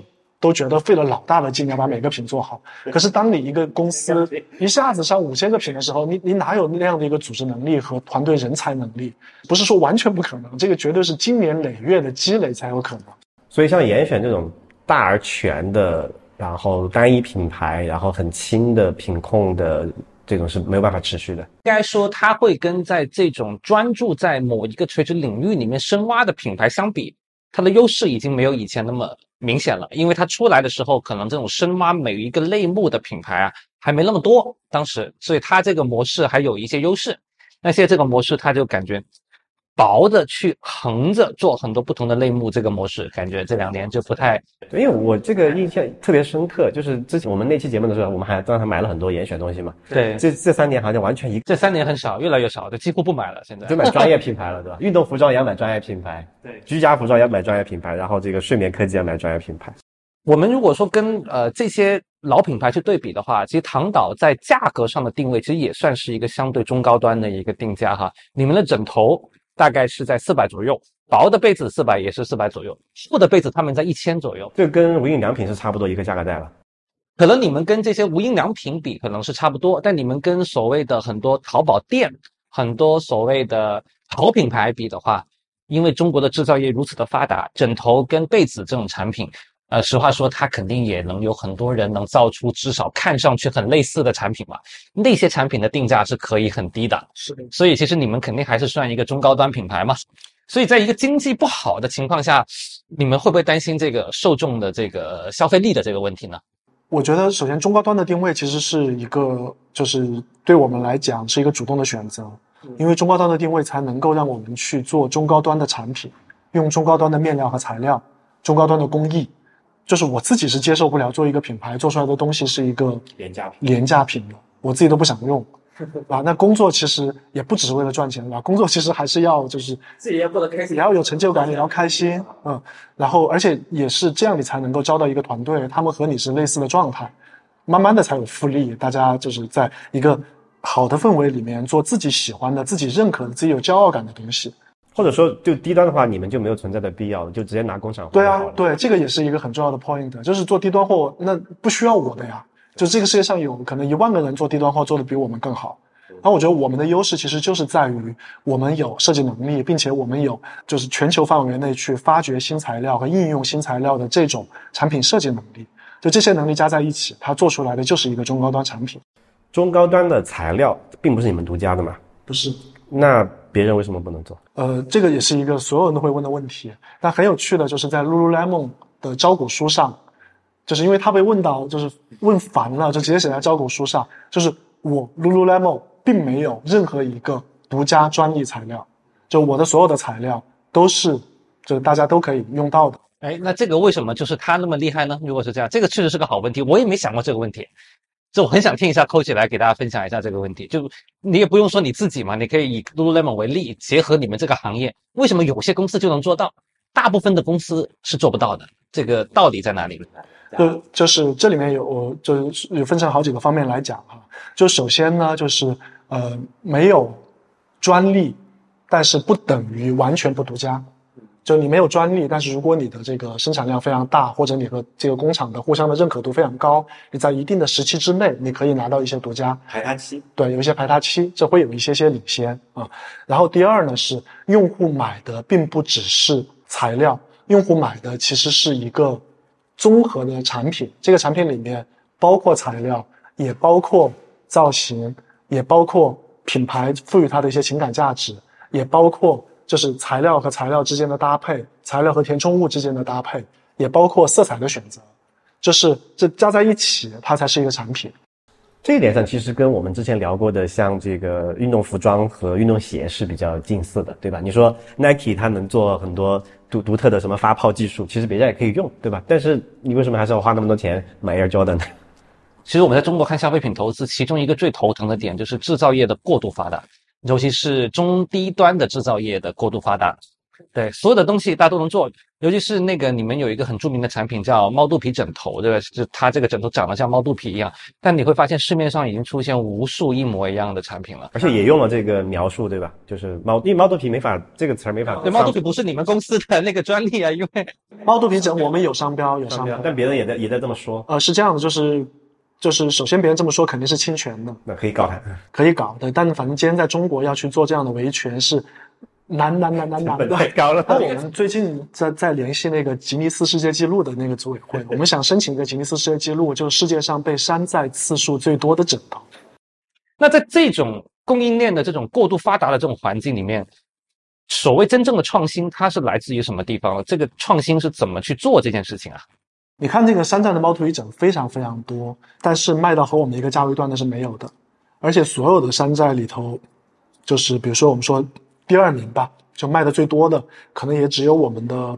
都觉得费了老大的劲要把每个品做好。可是当你一个公司一下子上5000个品的时候，你哪有那样的一个组织能力和团队人才能力？不是说完全不可能，这个绝对是经年累月的积累才有可能。 所以像严选这种大而全的，然后单一品牌，然后很轻的品控的这种是没有办法持续的。 应该说它会跟在这种专注在某一个垂直领域里面深挖的品牌相比，它的优势已经没有以前那么明显了，因为它出来的时候可能这种深挖每一个类目的品牌啊还没那么多，当时，所以它这个模式还有一些优势。那现在这个模式它就感觉薄的去横着做很多不同的类目，这个模式感觉这2年就不太。 因为我这个印象特别深刻，就是之前我们那期节目的时候，我们还当时买了很多严选东西嘛。 对， 这3年好像完全这3年很少，越来越少，就几乎不买了。现在就买专业品牌了，对吧？运动服装也要买专业品牌， 对， 居家服装也要买专业品牌，然后这个睡眠科技要买专业品牌。 我们如果说跟这些老品牌去对比的话，其实唐岛在价格上的定位其实也算是一个相对中高端的一个定价哈。你们的枕头大概是在400左右，薄的被子400也是400左右，厚的被子他们在1000左右， 这跟无印良品是差不多一个价格带了。 可能你们跟这些无印良品比可能是差不多，但你们跟所谓的很多淘宝店、很多所谓的好品牌比的话，因为中国的制造业如此的发达，枕头跟被子这种产品实话说，它肯定也能有很多人能造出至少看上去很类似的产品嘛。那些产品的定价是可以很低的， 是的。 所以其实你们肯定还是算一个中高端品牌嘛。所以在一个经济不好的情况下，你们会不会担心这个受众的这个消费力的这个问题呢？ 我觉得首先中高端的定位其实是一个，就是对我们来讲是一个主动的选择，因为中高端的定位才能够让我们去做中高端的产品，用中高端的面料和材料，中高端的工艺。就是我自己是接受不了做一个品牌做出来的东西是一个廉价品的，我自己都不想用啊。那工作其实也不只是为了赚钱吧，工作其实还是要就是自己也过得开心， 也要有成就感，也要开心，然后而且也是这样，你才能够招到一个团队，他们和你是类似的状态，慢慢的才有复利，大家就是在一个好的氛围里面做自己喜欢的、自己认可的、自己有骄傲感的东西。 或者说就低端的话，你们就没有存在的必要了，就直接拿工厂货。 对啊，对，这个也是一个很重要的 point， 就是做低端货那不需要我的呀，就这个世界上有可能10000个人做低端货做得比我们更好。然后我觉得我们的优势其实就是在于我们有设计能力，并且我们有就是全球范围内去发掘新材料和应用新材料的这种产品设计能力，就这些能力加在一起，它做出来的就是一个中高端产品。 中高端的材料并不是你们独家的嘛？ 不是。 那别人为什么不能做？ 这个也是一个所有人都会问的问题。但很有趣的就是在 Lululemon 的招股书上，就是因为他被问到就是问烦了，就直接写在招股书上，就是我 Lululemon 并没有任何一个独家专利材料，就我的所有的材料都是就是大家都可以用到的。 那这个为什么就是他那么厉害呢？如果是这样，这个确实是个好问题，我也没想过这个问题。这我很想听一下 Coach 来给大家分享一下这个问题，就你也不用说你自己嘛，你可以以 Lululemon 为例，结合你们这个行业，为什么有些公司就能做到，大部分的公司是做不到的？这个道理在哪里？ 就是这里面就是有分成好几个方面来讲哈。就首先呢，就是没有专利，但是不等于完全不独家。就你没有专利，但是如果你的这个生产量非常大，或者你和这个工厂的互相的认可度非常高，你在一定的时期之内，你可以拿到一些独家排他期。 对，有一些排他期，这会有一些领先啊。然后第二呢是用户买的并不只是材料，用户买的其实是一个综合的产品，这个产品里面包括材料，也包括造型，也包括品牌赋予它的一些情感价值，也包括就是材料和材料之间的搭配，材料和填充物之间的搭配，也包括色彩的选择，就是这加在一起它才是一个产品。 这一点上其实跟我们之前聊过的像这个运动服装和运动鞋是比较近似的，对吧？你说 Nike 它能做很多独特的什么发泡技术，其实别人也可以用，对吧？但是你为什么还是要花那么多钱买 Air Jordan 呢？ 其实我们在中国看消费品投资，其中一个最头疼的点就是制造业的过度发达，尤其是中低端的制造业的过度发达。对，所有的东西大家都能做， 尤其是那个你们有一个很著名的产品叫猫肚皮枕头，对吧？就它这个枕头长得像猫肚皮一样，但你会发现市面上已经出现无数一模一样的产品了， 而且也用了这个描述，对吧？就是因为猫肚皮没法这个词儿没法。 对，猫肚皮不是你们公司的那个专利啊，因为猫肚皮枕我们有商标， 但别人也在这么说。 是这样的，就是首先别人这么说肯定是侵权的， 那可以搞他， 可以搞的，但反正今天在中国要去做这样的维权是难成本太高了。 那我们最近在联系那个吉尼斯世界纪录的那个组委会，我们想申请一个吉尼斯世界纪录，就是世界上被山寨次数最多的枕头。 那在这种供应链的这种过度发达的这种环境里面，所谓真正的创新，它是来自于什么地方了？这个创新是怎么去做这件事情啊？ 你看这个山寨的猫肚皮枕非常非常多，但是卖到和我们一个价位段的是没有的，而且所有的山寨里头，就是比如说我们说第2名吧，就卖的最多的可能也只有我们的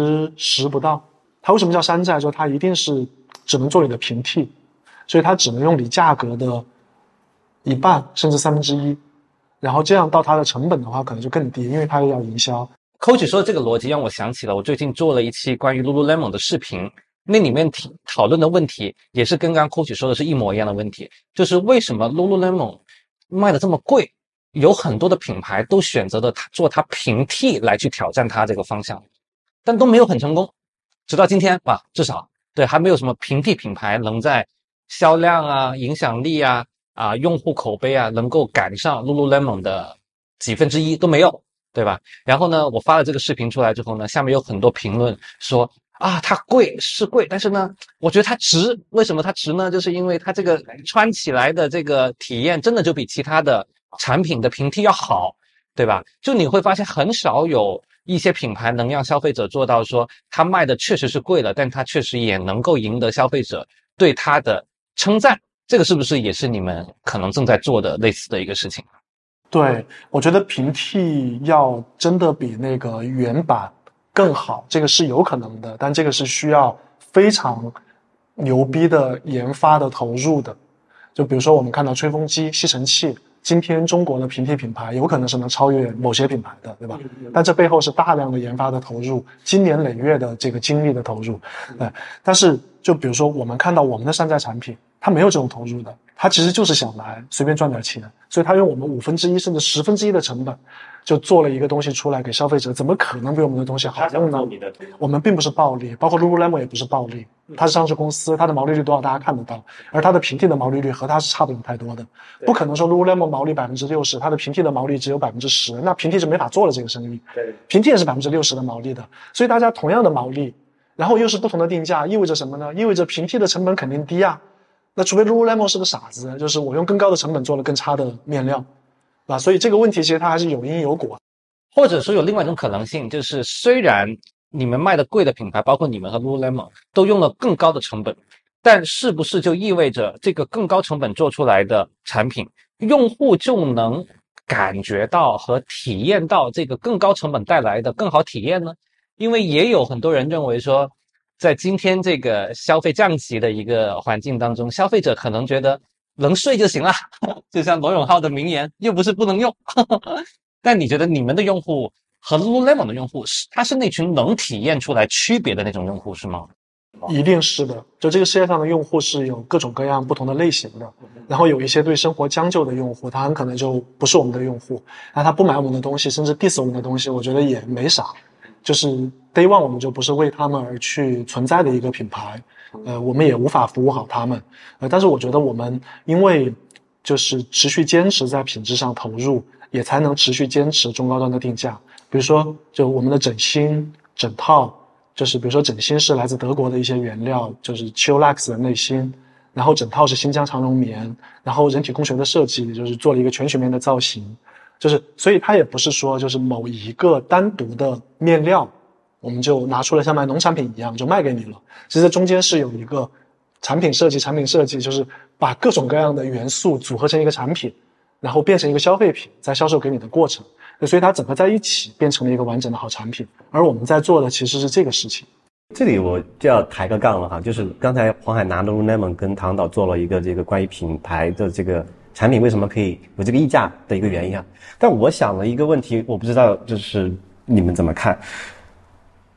10%不到。它为什么叫山寨？就它一定是只能做你的平替，所以它只能用你价格的一半甚至1/3，然后这样到它的成本的话可能就更低，因为它要营销。 Coach 说的这个逻辑让我想起了我最近做了一期关于 Lululemon 的视频，那里面讨论的问题也是跟刚刚 Coach 说的是一模一样的问题，就是为什么 Lululemon 卖的这么贵，有很多的品牌都选择了做它平替来去挑战它这个方向，但都没有很成功，直到今天吧，至少对还没有什么平替品牌能在销量啊、影响力啊、用户口碑啊能够赶上 Lululemon 的1/10都没有，对吧？然后呢，我发了这个视频出来之后呢，下面有很多评论说它贵是贵，但是呢，我觉得它值。为什么它值呢？就是因为它这个穿起来的这个体验真的就比其他的产品的平替要好，对吧？就你会发现很少有一些品牌能让消费者做到说它卖的确实是贵了，但它确实也能够赢得消费者对它的称赞。这个是不是也是你们可能正在做的类似的一个事情？ 对，我觉得平替要真的比那个原版更好，这个是有可能的，但这个是需要非常牛逼的研发的投入的。就比如说我们看到吹风机、吸尘器，今天中国的平替品牌有可能是能超越某些品牌的，对吧？但这背后是大量的研发的投入，经年累月的这个精力的投入。但是就比如说我们看到我们的山寨产品，它没有这种投入的，它其实就是想来随便赚点钱，所以它用我们1/5甚至1/10的成本就做了一个东西出来给消费者，怎么可能比我们的东西好用呢？我们并不是暴利，包括 Lululemon 也不是暴利，它是上市公司，它的毛利率多少大家看得到，而它的平替的毛利率和它是差不了太多的，不可能说 Lululemon 毛利60%，它的平替的毛利只有10%，那平替是没法做了这个生意，平替也是60%的毛利的，所以大家同样的毛利，然后又是不同的定价，意味着什么呢？意味着平替的成本肯定低啊。那除非 Lululemon 是个傻子，就是我用更高的成本做了更差的面料，所以这个问题其实它还是有因有果。 或者说有另外一种可能性，就是虽然你们卖的贵的品牌，包括你们和 Lululemon 都用了更高的成本，但是不是就意味着这个更高成本做出来的产品，用户就能感觉到和体验到这个更高成本带来的更好体验呢？因为也有很多人认为说，在今天这个消费降级的一个环境当中，消费者可能觉得能睡就行了，就像罗永浩的名言，又不是不能用。但你觉得你们的用户和 Lululemon 的用户，他是那群能体验出来区别的那种用户是吗？ 一定是的，就这个世界上的用户是有各种各样不同的类型的，然后有一些对生活将就的用户，他很可能就不是我们的用户，那他不买我们的东西，甚至 diss 我们的东西，我觉得也没啥，就是 Day One 我们就不是为他们而去存在的一个品牌，我们也无法服务好他们，但是我觉得我们因为就是持续坚持在品质上投入，也才能持续坚持中高端的定价。比如说就我们的枕芯、枕套，就是比如说枕芯是来自德国的一些原料，就是 Chillax 的内芯，然后枕套是新疆长绒棉，然后人体工学的设计就是做了一个全曲面的造型，就是所以它也不是说就是某一个单独的面料我们就拿出来像卖农产品一样就卖给你了，其实中间是有一个产品设计就是把各种各样的元素组合成一个产品，然后变成一个消费品再销售给你的过程，所以它整合在一起变成了一个完整的好产品，而我们在做的其实是这个事情。 这里我就要抬个杠了哈，就是刚才黄海拿 Lululemon 跟唐导做了一个这个关于品牌的这个产品为什么可以有这个溢价的一个原因啊，但我想了一个问题，我不知道就是你们怎么看。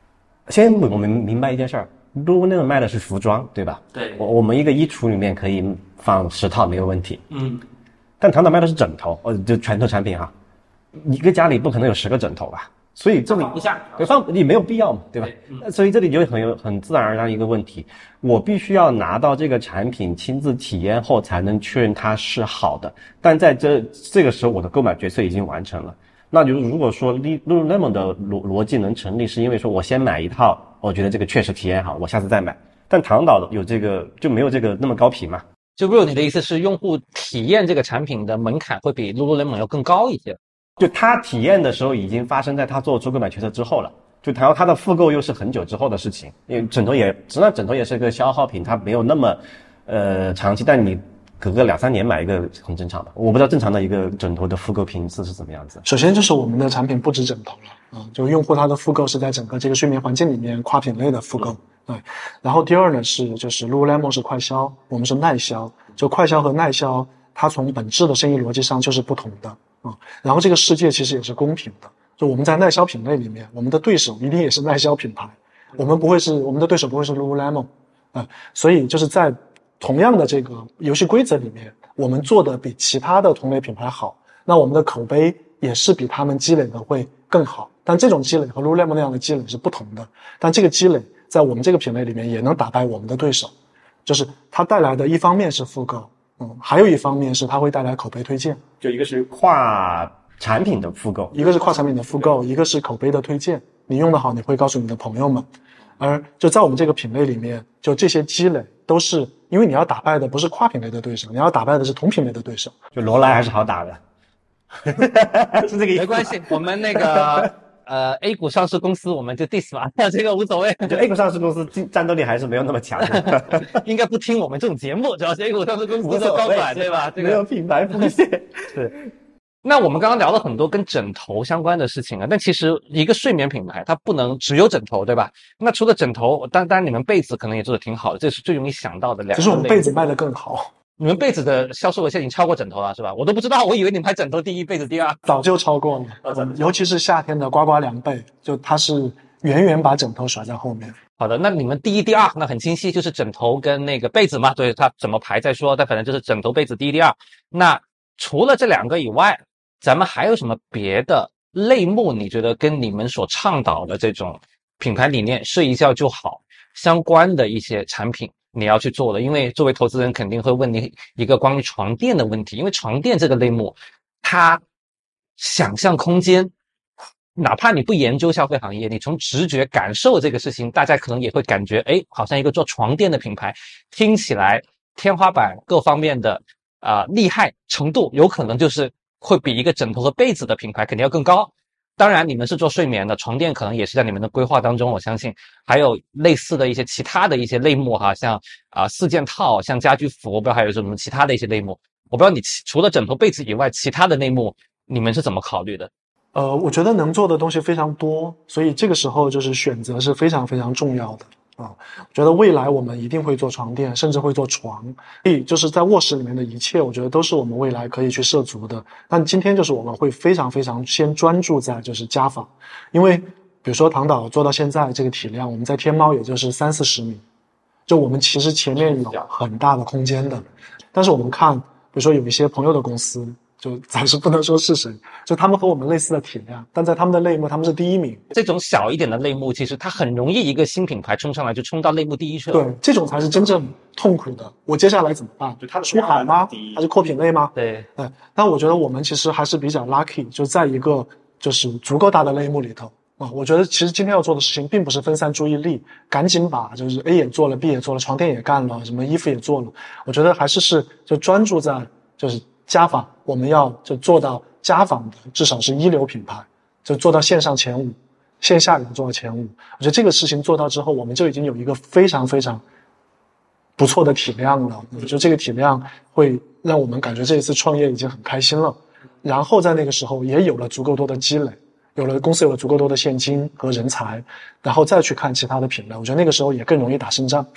先我们明白一件事儿，Lululemon 卖的是服装，对吧？ 对， 我们一个衣橱里面可以放10套没有问题。 嗯， 但唐导卖的是枕头，就拳头产品哈，一个家里不可能有10个枕头吧？所以这里放不下， 对，你没有必要嘛，对吧？所以这里就很自然而然一个问题，我必须要拿到这个产品亲自体验后才能确认它是好的，但在这个时候我的购买决策已经完成了。那就如果说 Lululemon 的逻辑能成立，是因为说我先买一套，我觉得这个确实体验好，我下次再买。但唐导有这个就没有这个那么高频嘛？ 就 Will 你的意思是，用户体验这个产品的门槛会比 Lululemon 要更高一些？ 就他体验的时候已经发生在他做出购买决策之后了，就他的复购又是很久之后的事情，因为枕头也是个消耗品，它没有那么长期，但你隔个2-3年买一个很正常的。我不知道正常的一个枕头的复购频次是怎么样子。 首先就是我们的产品不止枕头了就用户他的复购是在整个这个睡眠环境里面跨品类的复购。对，然后第二呢就是 Lululemon 是快销，我们是耐销，就快销和耐销它从本质的生意逻辑上就是不同的然后这个世界其实也是公平的，就我们在耐销品类里面，我们的对手一定也是耐销品牌，我们的对手不会是 Lululemon 所以就是在同样的这个游戏规则里面，我们做的比其他的同类品牌好，那我们的口碑也是比他们积累的会更好，但这种积累和 Lululemon 那样的积累是不同的，但这个积累在我们这个品类里面也能打败我们的对手，就是它带来的一方面是复购还有一方面是它会带来口碑推荐， 就一个是跨产品的复购， 一个是跨产品的复购，一个是口碑的推荐，你用得好你会告诉你的朋友们，而就在我们这个品类里面，就这些积累都是因为你要打败的不是跨品类的对手，你要打败的是同品类的对手。 就罗莱还是好打的是这个意思。 没关系，我们那个A 股上市公司我们就 diss 吧，这个无所谓。 就 A 股上市公司战斗力还是没有那么强的应该不听我们这种节目，主要是 A 股上市公司的高管，对吧？这个没有品牌风险是。那我们刚刚聊了很多跟枕头相关的事情但其实一个睡眠品牌它不能只有枕头，对吧？那除了枕头，当然你们被子可能也做得挺好的，这是最容易想到的两个。 其实我们被子卖得更好。 你们被子的销售额现在已经超过枕头了，是吧？我都不知道，我以为你们拍枕头第一，被子第二。 早就超过了尤其是夏天的呱呱凉被，就它是远远把枕头甩在后面。 好的，那你们第一第二那很清晰，就是枕头跟那个被子嘛，对，它怎么排再说，但反正就是枕头被子第一第二。那除了这两个以外，咱们还有什么别的类目你觉得跟你们所倡导的这种品牌理念睡一觉就好相关的一些产品你要去做的？因为作为投资人肯定会问你一个关于床垫的问题，因为床垫这个类目它想象空间，哪怕你不研究消费行业，你从直觉感受这个事情，大家可能也会感觉好像一个做床垫的品牌听起来天花板各方面的厉害程度有可能就是会比一个枕头和被子的品牌肯定要更高。当然你们是做睡眠的，床垫可能也是在你们的规划当中，我相信还有类似的一些其他的一些类目哈，像4件套，像家居服，我不知道还有什么其他的一些类目。我不知道你除了枕头被子以外其他的类目你们是怎么考虑的？ 我觉得能做的东西非常多，所以这个时候就是选择是非常非常重要的我觉得未来我们一定会做床垫，甚至会做床，所以就是在卧室里面的一切，我觉得都是我们未来可以去涉足的。但今天就是我们会非常非常先专注在就是家纺，因为比如说唐导做到现在这个体量，我们在天猫也就是30-40米，就我们其实前面有很大的空间的。但是我们看，比如说有一些朋友的公司，就暂时不能说是谁，就他们和我们类似的体量，但在他们的类目他们是第一名。 这种小一点的类目其实它很容易一个新品牌冲上来就冲到类目第一去了。 对，这种才是真正痛苦的。我接下来怎么办？就它出海吗？还是扩品类吗？ 对。 但我觉得我们其实还是比较 lucky， 就在一个就是足够大的类目里头我觉得其实今天要做的事情并不是分散注意力，赶紧把就是 A 也做了 B 也做了，床垫也干了，什么衣服也做了。我觉得还是就专注在就是家纺，我们要就做到家纺的至少是一流品牌，就做到线上前5，线下也做到前5。我觉得这个事情做到之后，我们就已经有一个非常非常不错的体量了。我觉得这个体量会让我们感觉这一次创业已经很开心了。然后在那个时候也有了足够多的积累，公司有了足够多的现金和人才，然后再去看其他的品类，我觉得那个时候也更容易打胜仗。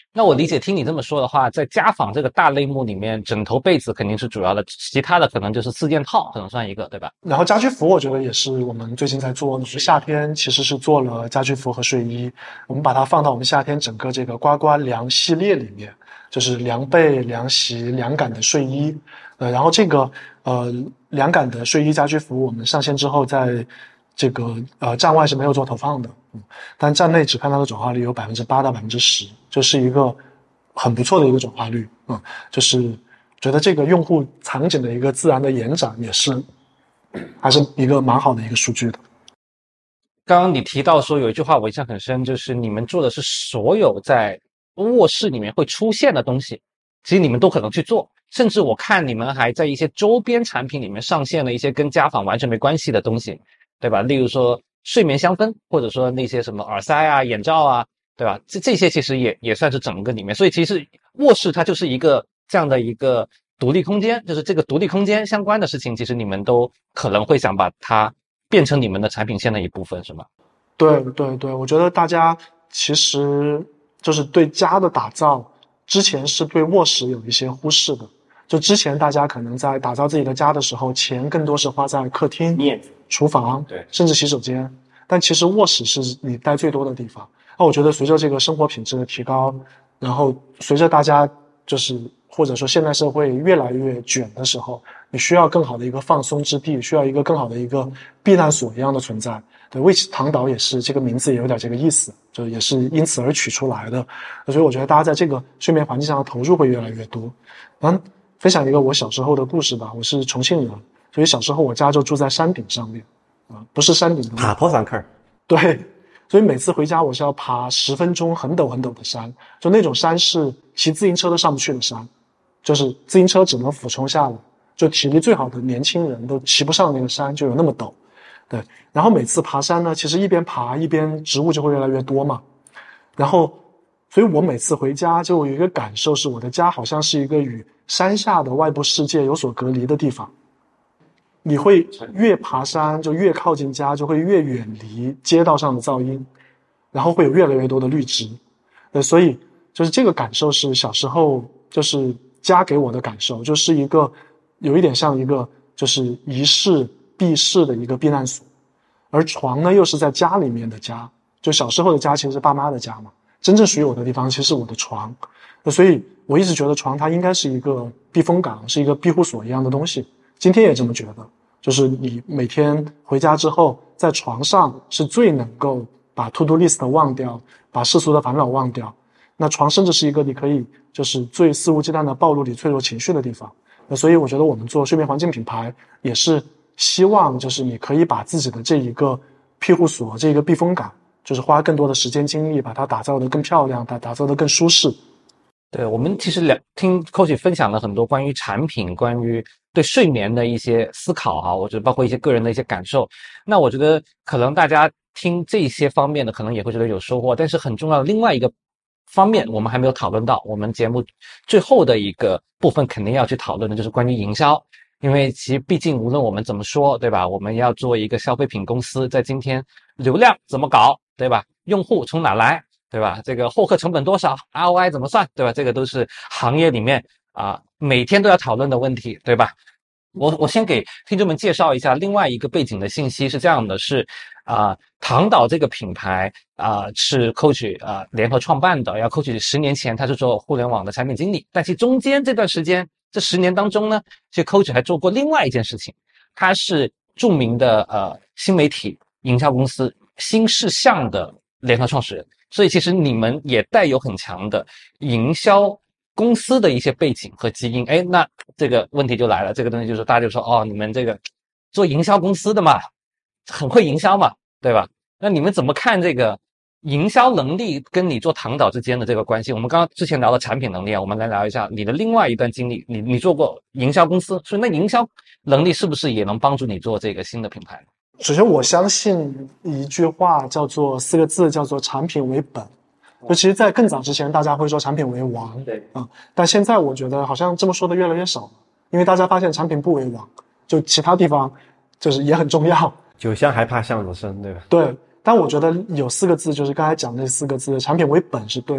那我理解，听你这么说的话，在家纺这个大类目里面，枕头被子肯定是主要的，其他的可能就是4件套，可能算一个，对吧？ 然后家居服我觉得也是我们最近在做的，夏天其实是做了家居服和睡衣，我们把它放到我们夏天整个这个呱呱凉系列里面，就是凉被、凉席、凉感的睡衣。然后这个凉感的睡衣家居服我们上线之后，在这个站外是没有做投放的，但站内只看它的转化率有8%到10%，就是一个很不错的一个转化率，就是觉得这个用户场景的一个自然的延展也是还是一个蛮好的一个数据的。 刚刚你提到说有一句话我印象很深，就是你们做的是所有在卧室里面会出现的东西，其实你们都可能去做，甚至我看你们还在一些周边产品里面上线了一些跟家纺完全没关系的东西，对吧？例如说睡眠香氛，或者说那些什么耳塞啊、眼罩啊，对吧？这些其实也算是整个里面，所以其实卧室它就是一个这样的一个独立空间，就是这个独立空间相关的事情，其实你们都可能会想把它变成你们的产品线的一部分，是吗？ 对对对，我觉得大家其实就是对家的打造，之前是对卧室有一些忽视的。就之前大家可能在打造自己的家的时候，钱更多是花在客厅、厨房， 对， 甚至洗手间。但其实卧室是你待最多的地方。那我觉得随着这个生活品质的提高，然后随着大家就是或者说现代社会越来越卷的时候，你需要更好的一个放松之地，需要一个更好的一个避难所一样的存在。对，为此躺岛也是这个名字也有点这个意思，就也是因此而取出来的。所以我觉得大家在这个睡眠环境上的投入会越来越多。分享一个我小时候的故事吧，我是重庆人，所以小时候我家就住在山顶上面，不是山顶的爬坡上坎儿。 对，所以每次回家我是要爬10分钟很陡很陡的山，就那种山是骑自行车都上不去的山，就是自行车只能俯冲下来，就体力最好的年轻人都骑不上那个山，就有那么陡。对，然后每次爬山呢，其实一边爬一边植物就会越来越多嘛，然后所以我每次回家就有一个感受是，我的家好像是一个与山下的外部世界有所隔离的地方。你会越爬山就越靠近家，就会越远离街道上的噪音，然后会有越来越多的绿植。所以就是这个感受是小时候就是家给我的感受，就是一个有一点像一个就是一室避世的一个避难所。而床呢又是在家里面的家，就小时候的家其实是爸妈的家嘛，真正属于我的地方其实是我的床。所以我一直觉得床它应该是一个避风港，是一个庇护所一样的东西，今天也这么觉得，就是你每天回家之后在床上是最能够把 to do list 忘掉，把世俗的烦恼忘掉，那床甚至是一个你可以就是最肆无忌惮的暴露你脆弱情绪的地方。所以我觉得我们做睡眠环境品牌也是希望就是你可以把自己的这一个庇护所，这一个避风港，就是花更多的时间精力把它打造得更漂亮，打造得更舒适。 对，我们其实听 Coach 分享了很多关于产品、关于对睡眠的一些思考啊，我觉得包括一些个人的一些感受。那我觉得可能大家听这些方面的，可能也会觉得有收获。但是很重要的另外一个方面，我们还没有讨论到。我们节目最后的一个部分肯定要去讨论的，就是关于营销。因为其实毕竟无论我们怎么说，对吧？我们要做一个消费品公司，在今天流量怎么搞，对吧？用户从哪来？对吧？这个获客成本多少 ，ROI 怎么算，对吧？这个都是行业里面每天都要讨论的问题，对吧？我先给听众们介绍一下另外一个背景的信息是这样的，是躺岛这个品牌是 Coach 联合创办的，然后 Coach 10年前他是做互联网的产品经理，但其中间这段时间这10年当中呢，其实 Coach 还做过另外一件事情，他是著名的新媒体营销公司新事项的联合创始人。所以其实你们也带有很强的营销公司的一些背景和基因。哎，那这个问题就来了，这个东西就是大家就说哦，你们这个做营销公司的嘛，很会营销嘛，对吧？那你们怎么看这个营销能力跟你做躺岛之间的这个关系？我们刚刚之前聊了产品能力啊，我们来聊一下你的另外一段经历。你做过营销公司，所以那营销能力是不是也能帮助你做这个新的品牌？ 首先我相信一句话叫做4个字，叫做产品为本。就其实在更早之前大家会说产品为王， 对但现在我觉得好像这么说的越来越少了，因为大家发现产品不为王，就其他地方就是也很重要， 酒香还怕巷子深，对吧？ 对，但我觉得有4个字，就是刚才讲的这4个字，产品为本是对的。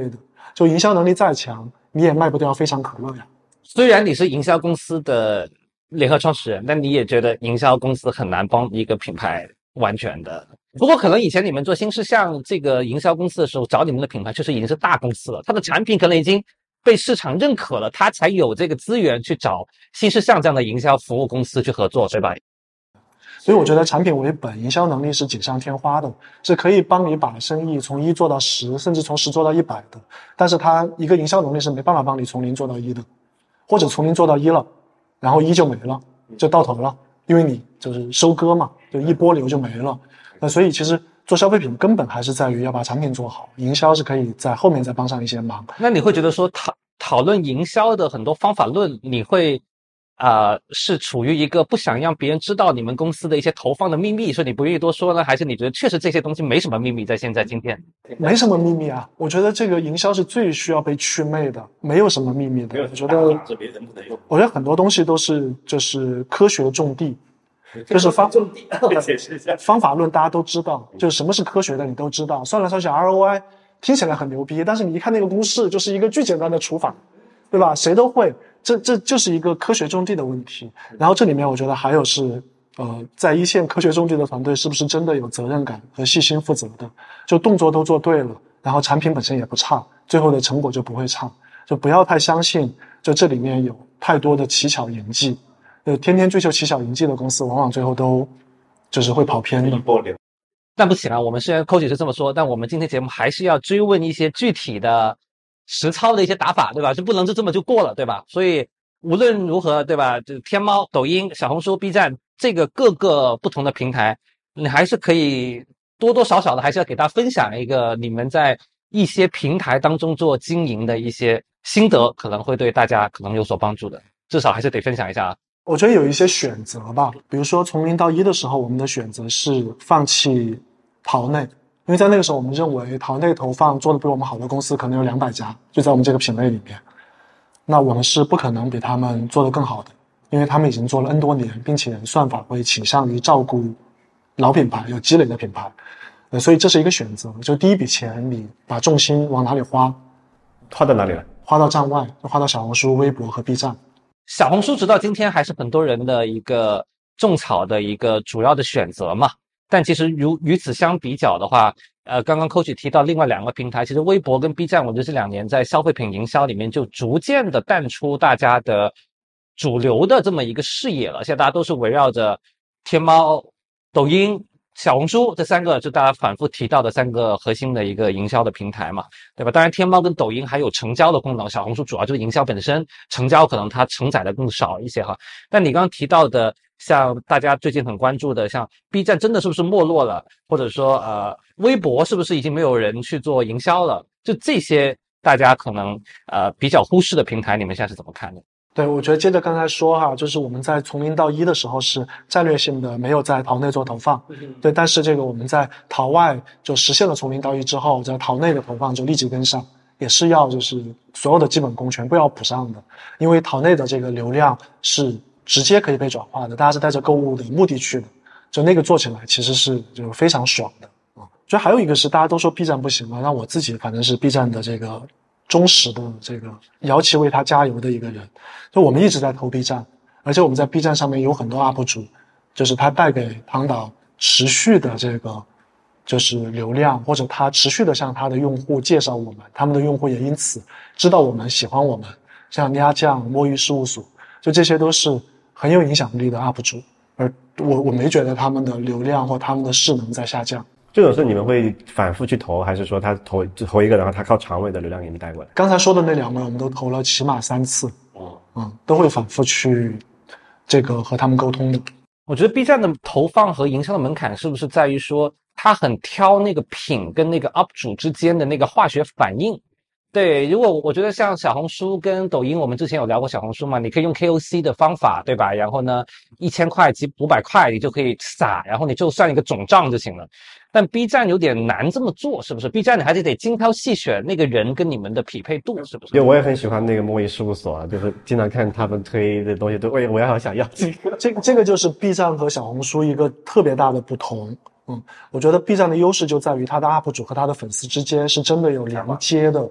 就营销能力再强，你也卖不掉非常可乐呀。 虽然你是营销公司的联合创始人，但你也觉得营销公司很难帮一个品牌完全的。不过可能以前你们做新事项这个营销公司的时候，找你们的品牌确实已经是大公司了，它的产品可能已经被市场认可了，它才有这个资源去找新事项这样的营销服务公司去合作，对吧？ 所以我觉得产品为本，营销能力是锦上添花的，是可以帮你把生意从1做到10，甚至从10做到100的。但是它一个营销能力是没办法帮你从0做到1的，或者从0做到1了，然后1就没了，就到头了，因为你就是收割嘛，就一波流就没了。那所以其实做消费品根本还是在于要把产品做好，营销是可以在后面再帮上一些忙。 那你会觉得说讨论营销的很多方法论，你会是处于一个不想让别人知道你们公司的一些投放的秘密，所以你不愿意多说呢？还是你觉得确实这些东西没什么秘密在现在今天？ 没什么秘密啊，我觉得这个营销是最需要被祛魅的，没有什么秘密的。我觉得我觉得很多东西都是就是科学种地，就是方法论大家都知道，就是什么是科学的你都知道，算来算去 ROI 听起来很牛逼，但是你一看那个公式就是一个巨简单的除法，对吧？谁都会，这就是一个科学种地的问题。然后这里面我觉得还有是在一线科学种地的团队是不是真的有责任感和细心负责的，就动作都做对了，然后产品本身也不差，最后的成果就不会差。就不要太相信就这里面有太多的奇巧淫技，天天追求奇巧淫技的公司往往最后都就是会跑偏的。 但不行啊，我们虽然 Coach 是这么说，但我们今天节目还是要追问一些具体的实操的一些打法，对吧？就不能就这么就过了，对吧？所以无论如何，对吧？就天猫、抖音、小红书、B 站这个各个不同的平台，你还是可以多多少少的还是要给大家分享一个你们在一些平台当中做经营的一些心得，可能会对大家可能有所帮助的，至少还是得分享一下啊。 我觉得有一些选择吧，比如说从0到1的时候，我们的选择是放弃淘内，因为在那个时候我们认为淘内投放做得比我们好的公司可能有200家，就在我们这个品类里面，那我们是不可能比他们做得更好的，因为他们已经做了 N 多年，并且算法会倾向于照顾老品牌有积累的品牌，所以这是一个选择，就第一笔钱你把重心往哪里花， 花到哪里了？ 花到站外，就花到小红书、微博和 B 站。 小红书直到今天还是很多人的一个种草的一个主要的选择嘛。但其实与此相比较的话，刚刚 Coach 提到另外2个平台，其实微博跟 B 站，我觉得这2年在消费品营销里面就逐渐的淡出大家的主流的这么一个视野了。现在大家都是围绕着天猫、抖音、小红书这3个，就大家反复提到的3个核心的一个营销的平台嘛，对吧？当然，天猫跟抖音还有成交的功能，小红书主要就是营销本身，成交可能它承载的更少一些哈。但你刚刚提到的，像大家最近很关注的，像 B 站真的是不是没落了，或者说微博是不是已经没有人去做营销了？就这些大家可能比较忽视的平台，你们现在是怎么看的？ 对，我觉得接着刚才说哈，就是我们在从0到1的时候是战略性的，没有在淘内做投放。对，但是这个我们在淘外就实现了从0到1之后，在淘内的投放就立即跟上，也是要就是所有的基本功全部要补上的，因为淘内的这个流量是直接可以被转化的，大家是带着购物的目的去的，就那个做起来其实是就非常爽的啊。觉得还有一个是大家都说 B 站不行了，让我自己反正是 B 站的这个忠实的这个摇旗为他加油的一个人，就我们一直在投 B 站，而且我们在 B 站上面有很多 UP 主，就是他带给唐导持续的这个就是流量，或者他持续的向他的用户介绍我们，他们的用户也因此知道我们喜欢我们，像鸭酱、摸鱼事务所，就这些都是很有影响力的 UP 主，而我没觉得他们的流量或他们的势能在下降。 这种是你们会反复去投，还是说他投一个，然后他靠长尾的流量给你带过来？ 刚才说的那2位我们都投了起码3次，都会反复去这个和他们沟通的。 我觉得 B 站的投放和营销的门槛是不是在于说他很挑那个品跟那个 UP 主之间的那个化学反应？对，如果我觉得像小红书跟抖音，我们之前有聊过小红书嘛，你可以用 KOC 的方法，对吧？然后呢，1000块及500块你就可以撒，然后你就算一个总账就行了。但 B 站有点难这么做，是不是 ？B 站你还是得精挑细选那个人跟你们的匹配度，是不是？ 因为我也很喜欢那个摸鱼事务所啊，就是经常看他们推的东西，都我也好想要这个就是 B 站和小红书一个特别大的不同。我觉得 B 站的优势就在于它的 UP 主和他的粉丝之间是真的有连接的。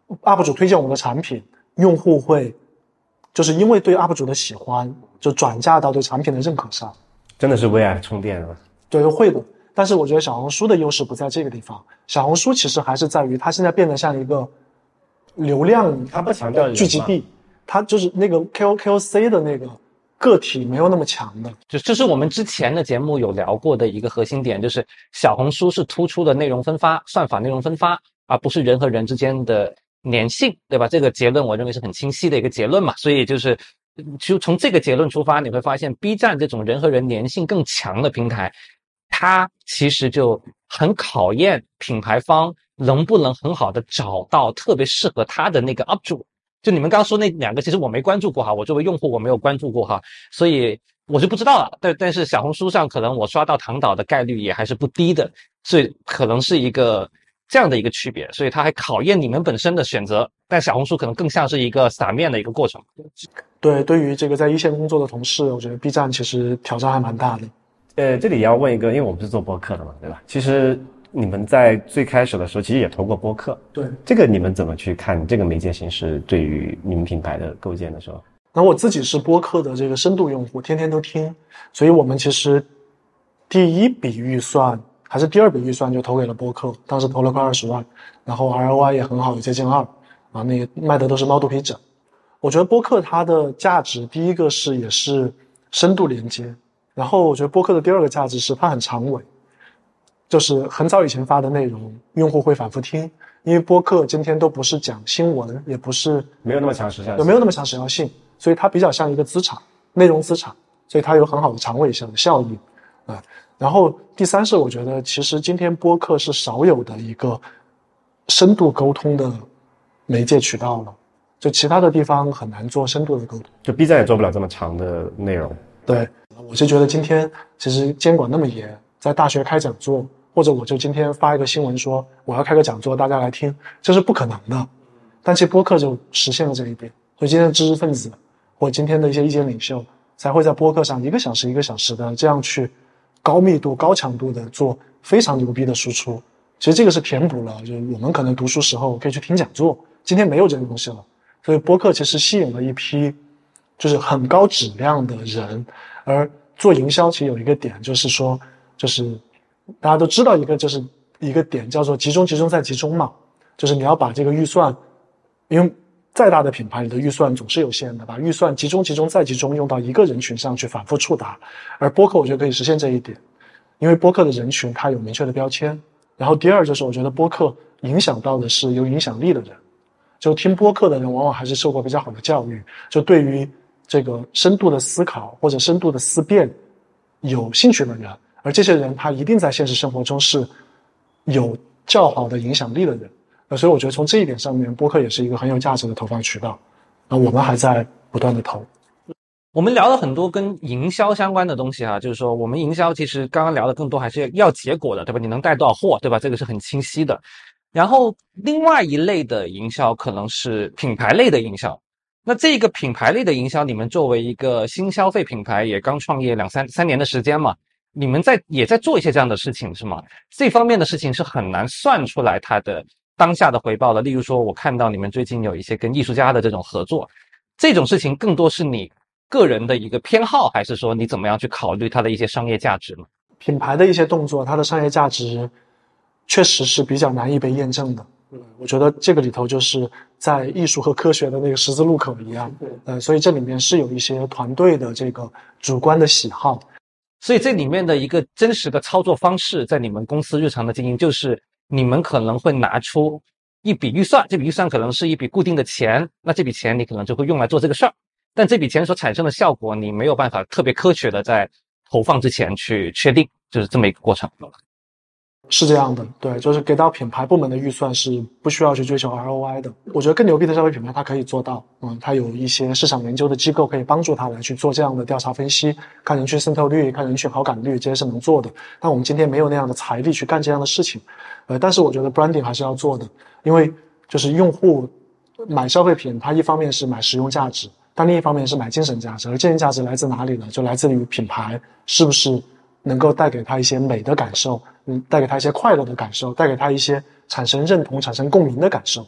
UP 主推荐我们的产品，用户会就是因为对 UP 主的喜欢，就转嫁到对产品的认可上。 真的是为爱充电了。 对，会的。但是我觉得小红书的优势不在这个地方，小红书其实还是在于它现在变得像一个流量它不强调聚集地，它就是那个 KOC 的那个个体没有那么强的。 这是我们之前的节目有聊过的一个核心点，就是小红书是突出的内容分发，算法内容分发，而不是人和人之间的粘性，对吧？这个结论我认为是很清晰的一个结论嘛。所以就从这个结论出发，你会发现 B 站这种人和人粘性更强的平台，它其实就很考验品牌方能不能很好的找到特别适合他的那个 UP 主。就你们刚刚说那两个，其实我没关注过哈，我作为用户我没有关注过哈，所以我就不知道了。但是小红书上可能我刷到唐导的概率也还是不低的，所以可能是一个这样的一个区别，所以它还考验你们本身的选择。但小红书可能更像是一个撒面的一个过程。 对，对于这个在一线工作的同事，我觉得 B 站其实挑战还蛮大的。 这里要问一个，因为我们是做播客的嘛，对吧？其实你们在最开始的时候其实也投过播客， 对， 这个你们怎么去看这个媒介形式对于你们品牌的构建的时候？ 那我自己是播客的这个深度用户，天天都听，所以我们其实第一笔预算还是第二笔预算就投给了播客，当时投了快20万，然后 ROI 也很好，有接近2啊，那个卖的都是猫肚皮枕。我觉得播客它的价值，第一个是也是深度连接，然后我觉得播客的第二个价值是它很长尾，就是很早以前发的内容，用户会反复听，因为播客今天都不是讲新闻，也不是没有那么强时效性， 没有那么强时效性，所以它比较像一个资产，内容资产，所以它有很好的长尾效益啊。然后第三是我觉得其实今天播客是少有的一个深度沟通的媒介渠道了，就其他的地方很难做深度的沟通， 就 B 站也做不了这么长的内容。 对，我是觉得今天其实监管那么严，在大学开讲座，或者我就今天发一个新闻说我要开个讲座，大家来听，这是不可能的。但其实播客就实现了这一点，所以今天的知识分子或今天的一些意见领袖才会在播客上1个小时1个小时的这样去高密度高强度的做非常牛逼的输出。其实这个是填补了就是我们可能读书时候可以去听讲座，今天没有这个东西了，所以播客其实吸引了一批就是很高质量的人。而做营销其实有一个点，就是说就是大家都知道就是一个点叫做集中再集中嘛，就是你要把这个预算，因为再大的品牌你的预算总是有限的，把预算集中再集中用到一个人群上去反复触达。而播客我觉得可以实现这一点，因为播客的人群它有明确的标签。然后第二就是我觉得播客影响到的是有影响力的人，就听播客的人往往还是受过比较好的教育，就对于这个深度的思考或者深度的思辨有兴趣的人，而这些人他一定在现实生活中是有较好的影响力的人。所以我觉得从这一点上面，播客也是一个很有价值的投放渠道。那我们还在不断的投。 我们聊了很多跟营销相关的东西啊，就是说我们营销其实刚刚聊的更多还是要结果的，对吧？你能带多少货，对吧？这个是很清晰的。然后另外一类的营销可能是品牌类的营销。那这个品牌类的营销，你们作为一个新消费品牌，也刚创业三年的时间嘛，你们也在做一些这样的事情是吗？这方面的事情是很难算出来它的当下的回报的。例如说我看到你们最近有一些跟艺术家的这种合作，这种事情更多是你个人的一个偏好，还是说你怎么样去考虑它的一些商业价值呢？ 品牌的一些动作，它的商业价值确实是比较难以被验证的。我觉得这个里头就是在艺术和科学的那个十字路口一样。所以这里面是有一些团队的这个主观的喜好。 所以这里面的一个真实的操作方式，在你们公司日常的经营，就是你们可能会拿出一笔预算，这笔预算可能是一笔固定的钱，那这笔钱你可能就会用来做这个事儿。但这笔钱所产生的效果，你没有办法特别科学的在投放之前去确定，就是这么一个过程。 是这样的，对，就是给到品牌部门的预算是不需要去追求 ROI 的。我觉得更牛逼的消费品牌它可以做到，它有一些市场研究的机构可以帮助它来去做这样的调查分析，看人群渗透率，看人群好感率，这些是能做的。但我们今天没有那样的财力去干这样的事情，但是我觉得 branding 还是要做的，因为就是用户买消费品，它一方面是买实用价值，但另一方面是买精神价值，而精神价值来自哪里呢？就来自于品牌是不是能够带给他一些美的感受，带给他一些快乐的感受，带给他一些产生认同、产生共鸣的感受。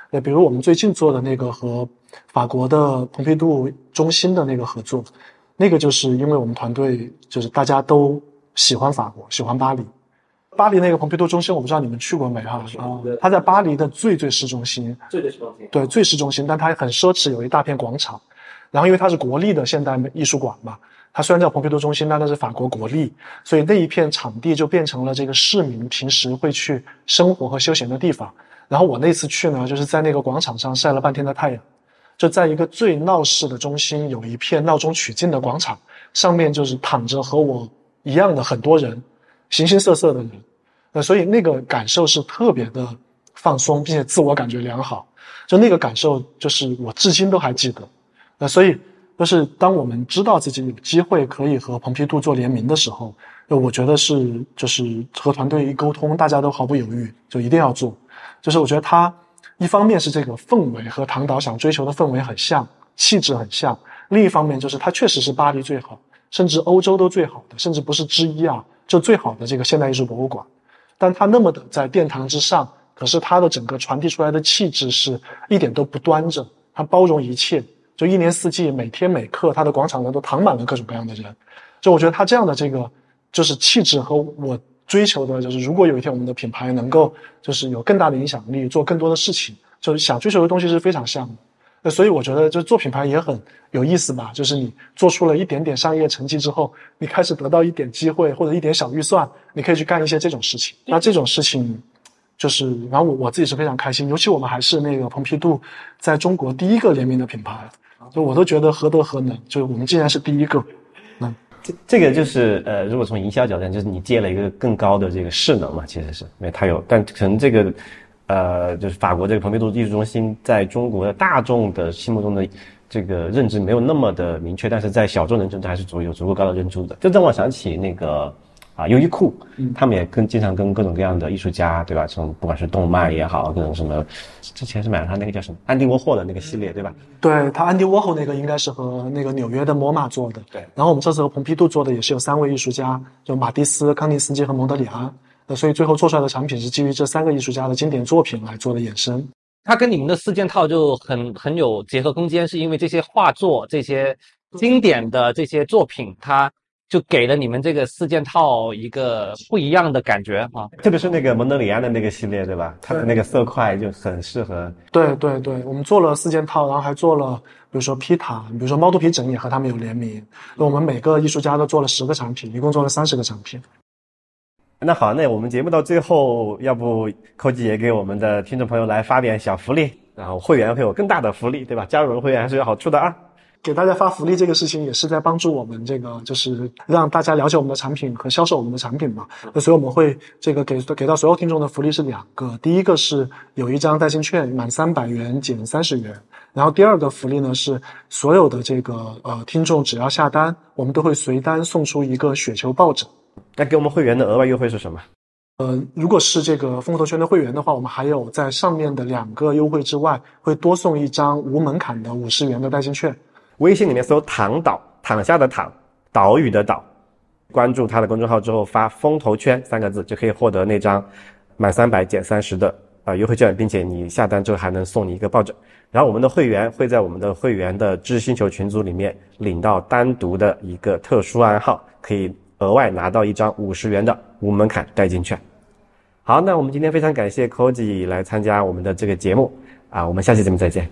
比如我们最近做的那个和法国的蓬皮杜中心的那个合作，那个就是因为我们团队就是大家都喜欢法国，喜欢巴黎。巴黎那个蓬皮杜中心，我不知道你们去过没哈？它在巴黎的最市中心，对，最市中心，但它很奢侈，有一大片广场。然后因为它是国立的现代艺术馆嘛，它虽然叫蓬皮杜中心，但它是法国国立，所以那一片场地就变成了这个市民平时会去生活和休闲的地方。然后我那次去呢，就是在那个广场上晒了半天的太阳，就在一个最闹市的中心有一片闹中取静的广场，上面就是躺着和我一样的很多人，形形色色的人，所以那个感受是特别的放松，并且自我感觉良好，就那个感受就是我至今都还记得。所以就是当我们知道自己有机会可以和蓬皮杜做联名的时候，我觉得就是和团队一沟通，大家都毫不犹豫，就一定要做。就是我觉得它一方面是这个氛围和唐导想追求的氛围很像，气质很像，另一方面就是它确实是巴黎最好，甚至欧洲都最好的，甚至不是之一啊，就最好的这个现代艺术博物馆。但它那么的在殿堂之上，可是它的整个传递出来的气质是一点都不端着，它包容一切，就一年四季每天每刻它的广场上都躺满了各种各样的人。就我觉得它这样的这个就是气质和我追求的就是如果有一天我们的品牌能够就是有更大的影响力，做更多的事情，就是想追求的东西是非常像的。所以我觉得就做品牌也很有意思吧，就是你做出了一点点商业成绩之后，你开始得到一点机会或者一点小预算，你可以去干一些这种事情。那这种事情就是然后我自己是非常开心，尤其我们还是那个蓬皮杜在中国第一个联名的品牌，就我都觉得何德何能，就是我们竟然是第一个。 这个就是如果从营销角度，就是你接了一个更高的这个势能嘛，其实是因为它有，但可能这个就是法国这个蓬皮杜艺术中心在中国的大众的心目中的这个认知没有那么的明确，但是在小众人群还是有足够高的认知的。这让我想起那个优衣库，他们也经常跟各种各样的艺术家，对吧？从不管是动漫也好，各种什么，之前是买了他那个叫什么安迪沃霍的那个系列，对吧？ 对，他安迪沃霍那个应该是和那个纽约的MoMA做的。 对。 然后我们这次和蓬皮杜做的也是有3位艺术家，就马蒂斯、康定斯基和蒙德里安。所以最后做出来的产品是基于这3个艺术家的经典作品来做的衍生。 它跟你们的4件套就很有结合空间，是因为这些画作、这些经典的这些作品，它就给了你们这个4件套一个不一样的感觉啊。 特别是那个蒙德里安的那个系列，对吧？它的那个色块就很适合。 对对对，我们做了4件套，然后还做了比如说皮塔，比如说猫肚皮枕也和他们有联名。我们每个艺术家都做了10个产品，一共做了30个产品。 那好，那我们节目到最后，要不寇基也给我们的听众朋友来发点小福利，然后会员会有更大的福利，对吧？加入会员还是有好处的啊。 给大家发福利这个事情也是在帮助我们这个就是让大家了解我们的产品和销售我们的产品嘛。所以我们会这个给到所有听众的福利是2个，第一个是有一张代金券，满300元减30元。然后第二个福利呢是所有的这个听众只要下单，我们都会随单送出一个雪球抱枕。 那给我们会员的额外优惠是什么？ 如果是这个风投圈的会员的话，我们还有在上面的2个优惠之外，会多送一张无门槛的50元的代金券。 微信里面搜躺岛，躺下的躺，岛屿的岛，关注他的公众号之后发风投圈3个字，就可以获得那张满300减30的优惠券，并且你下单之后还能送你一个抱枕。然后我们的会员会在我们的会员的知识星球群组里面领到单独的一个特殊暗号，可以额外拿到一张50元的无门槛代金券。好，那我们今天非常感谢 Koji 来参加我们的这个节目我们下期节目再见。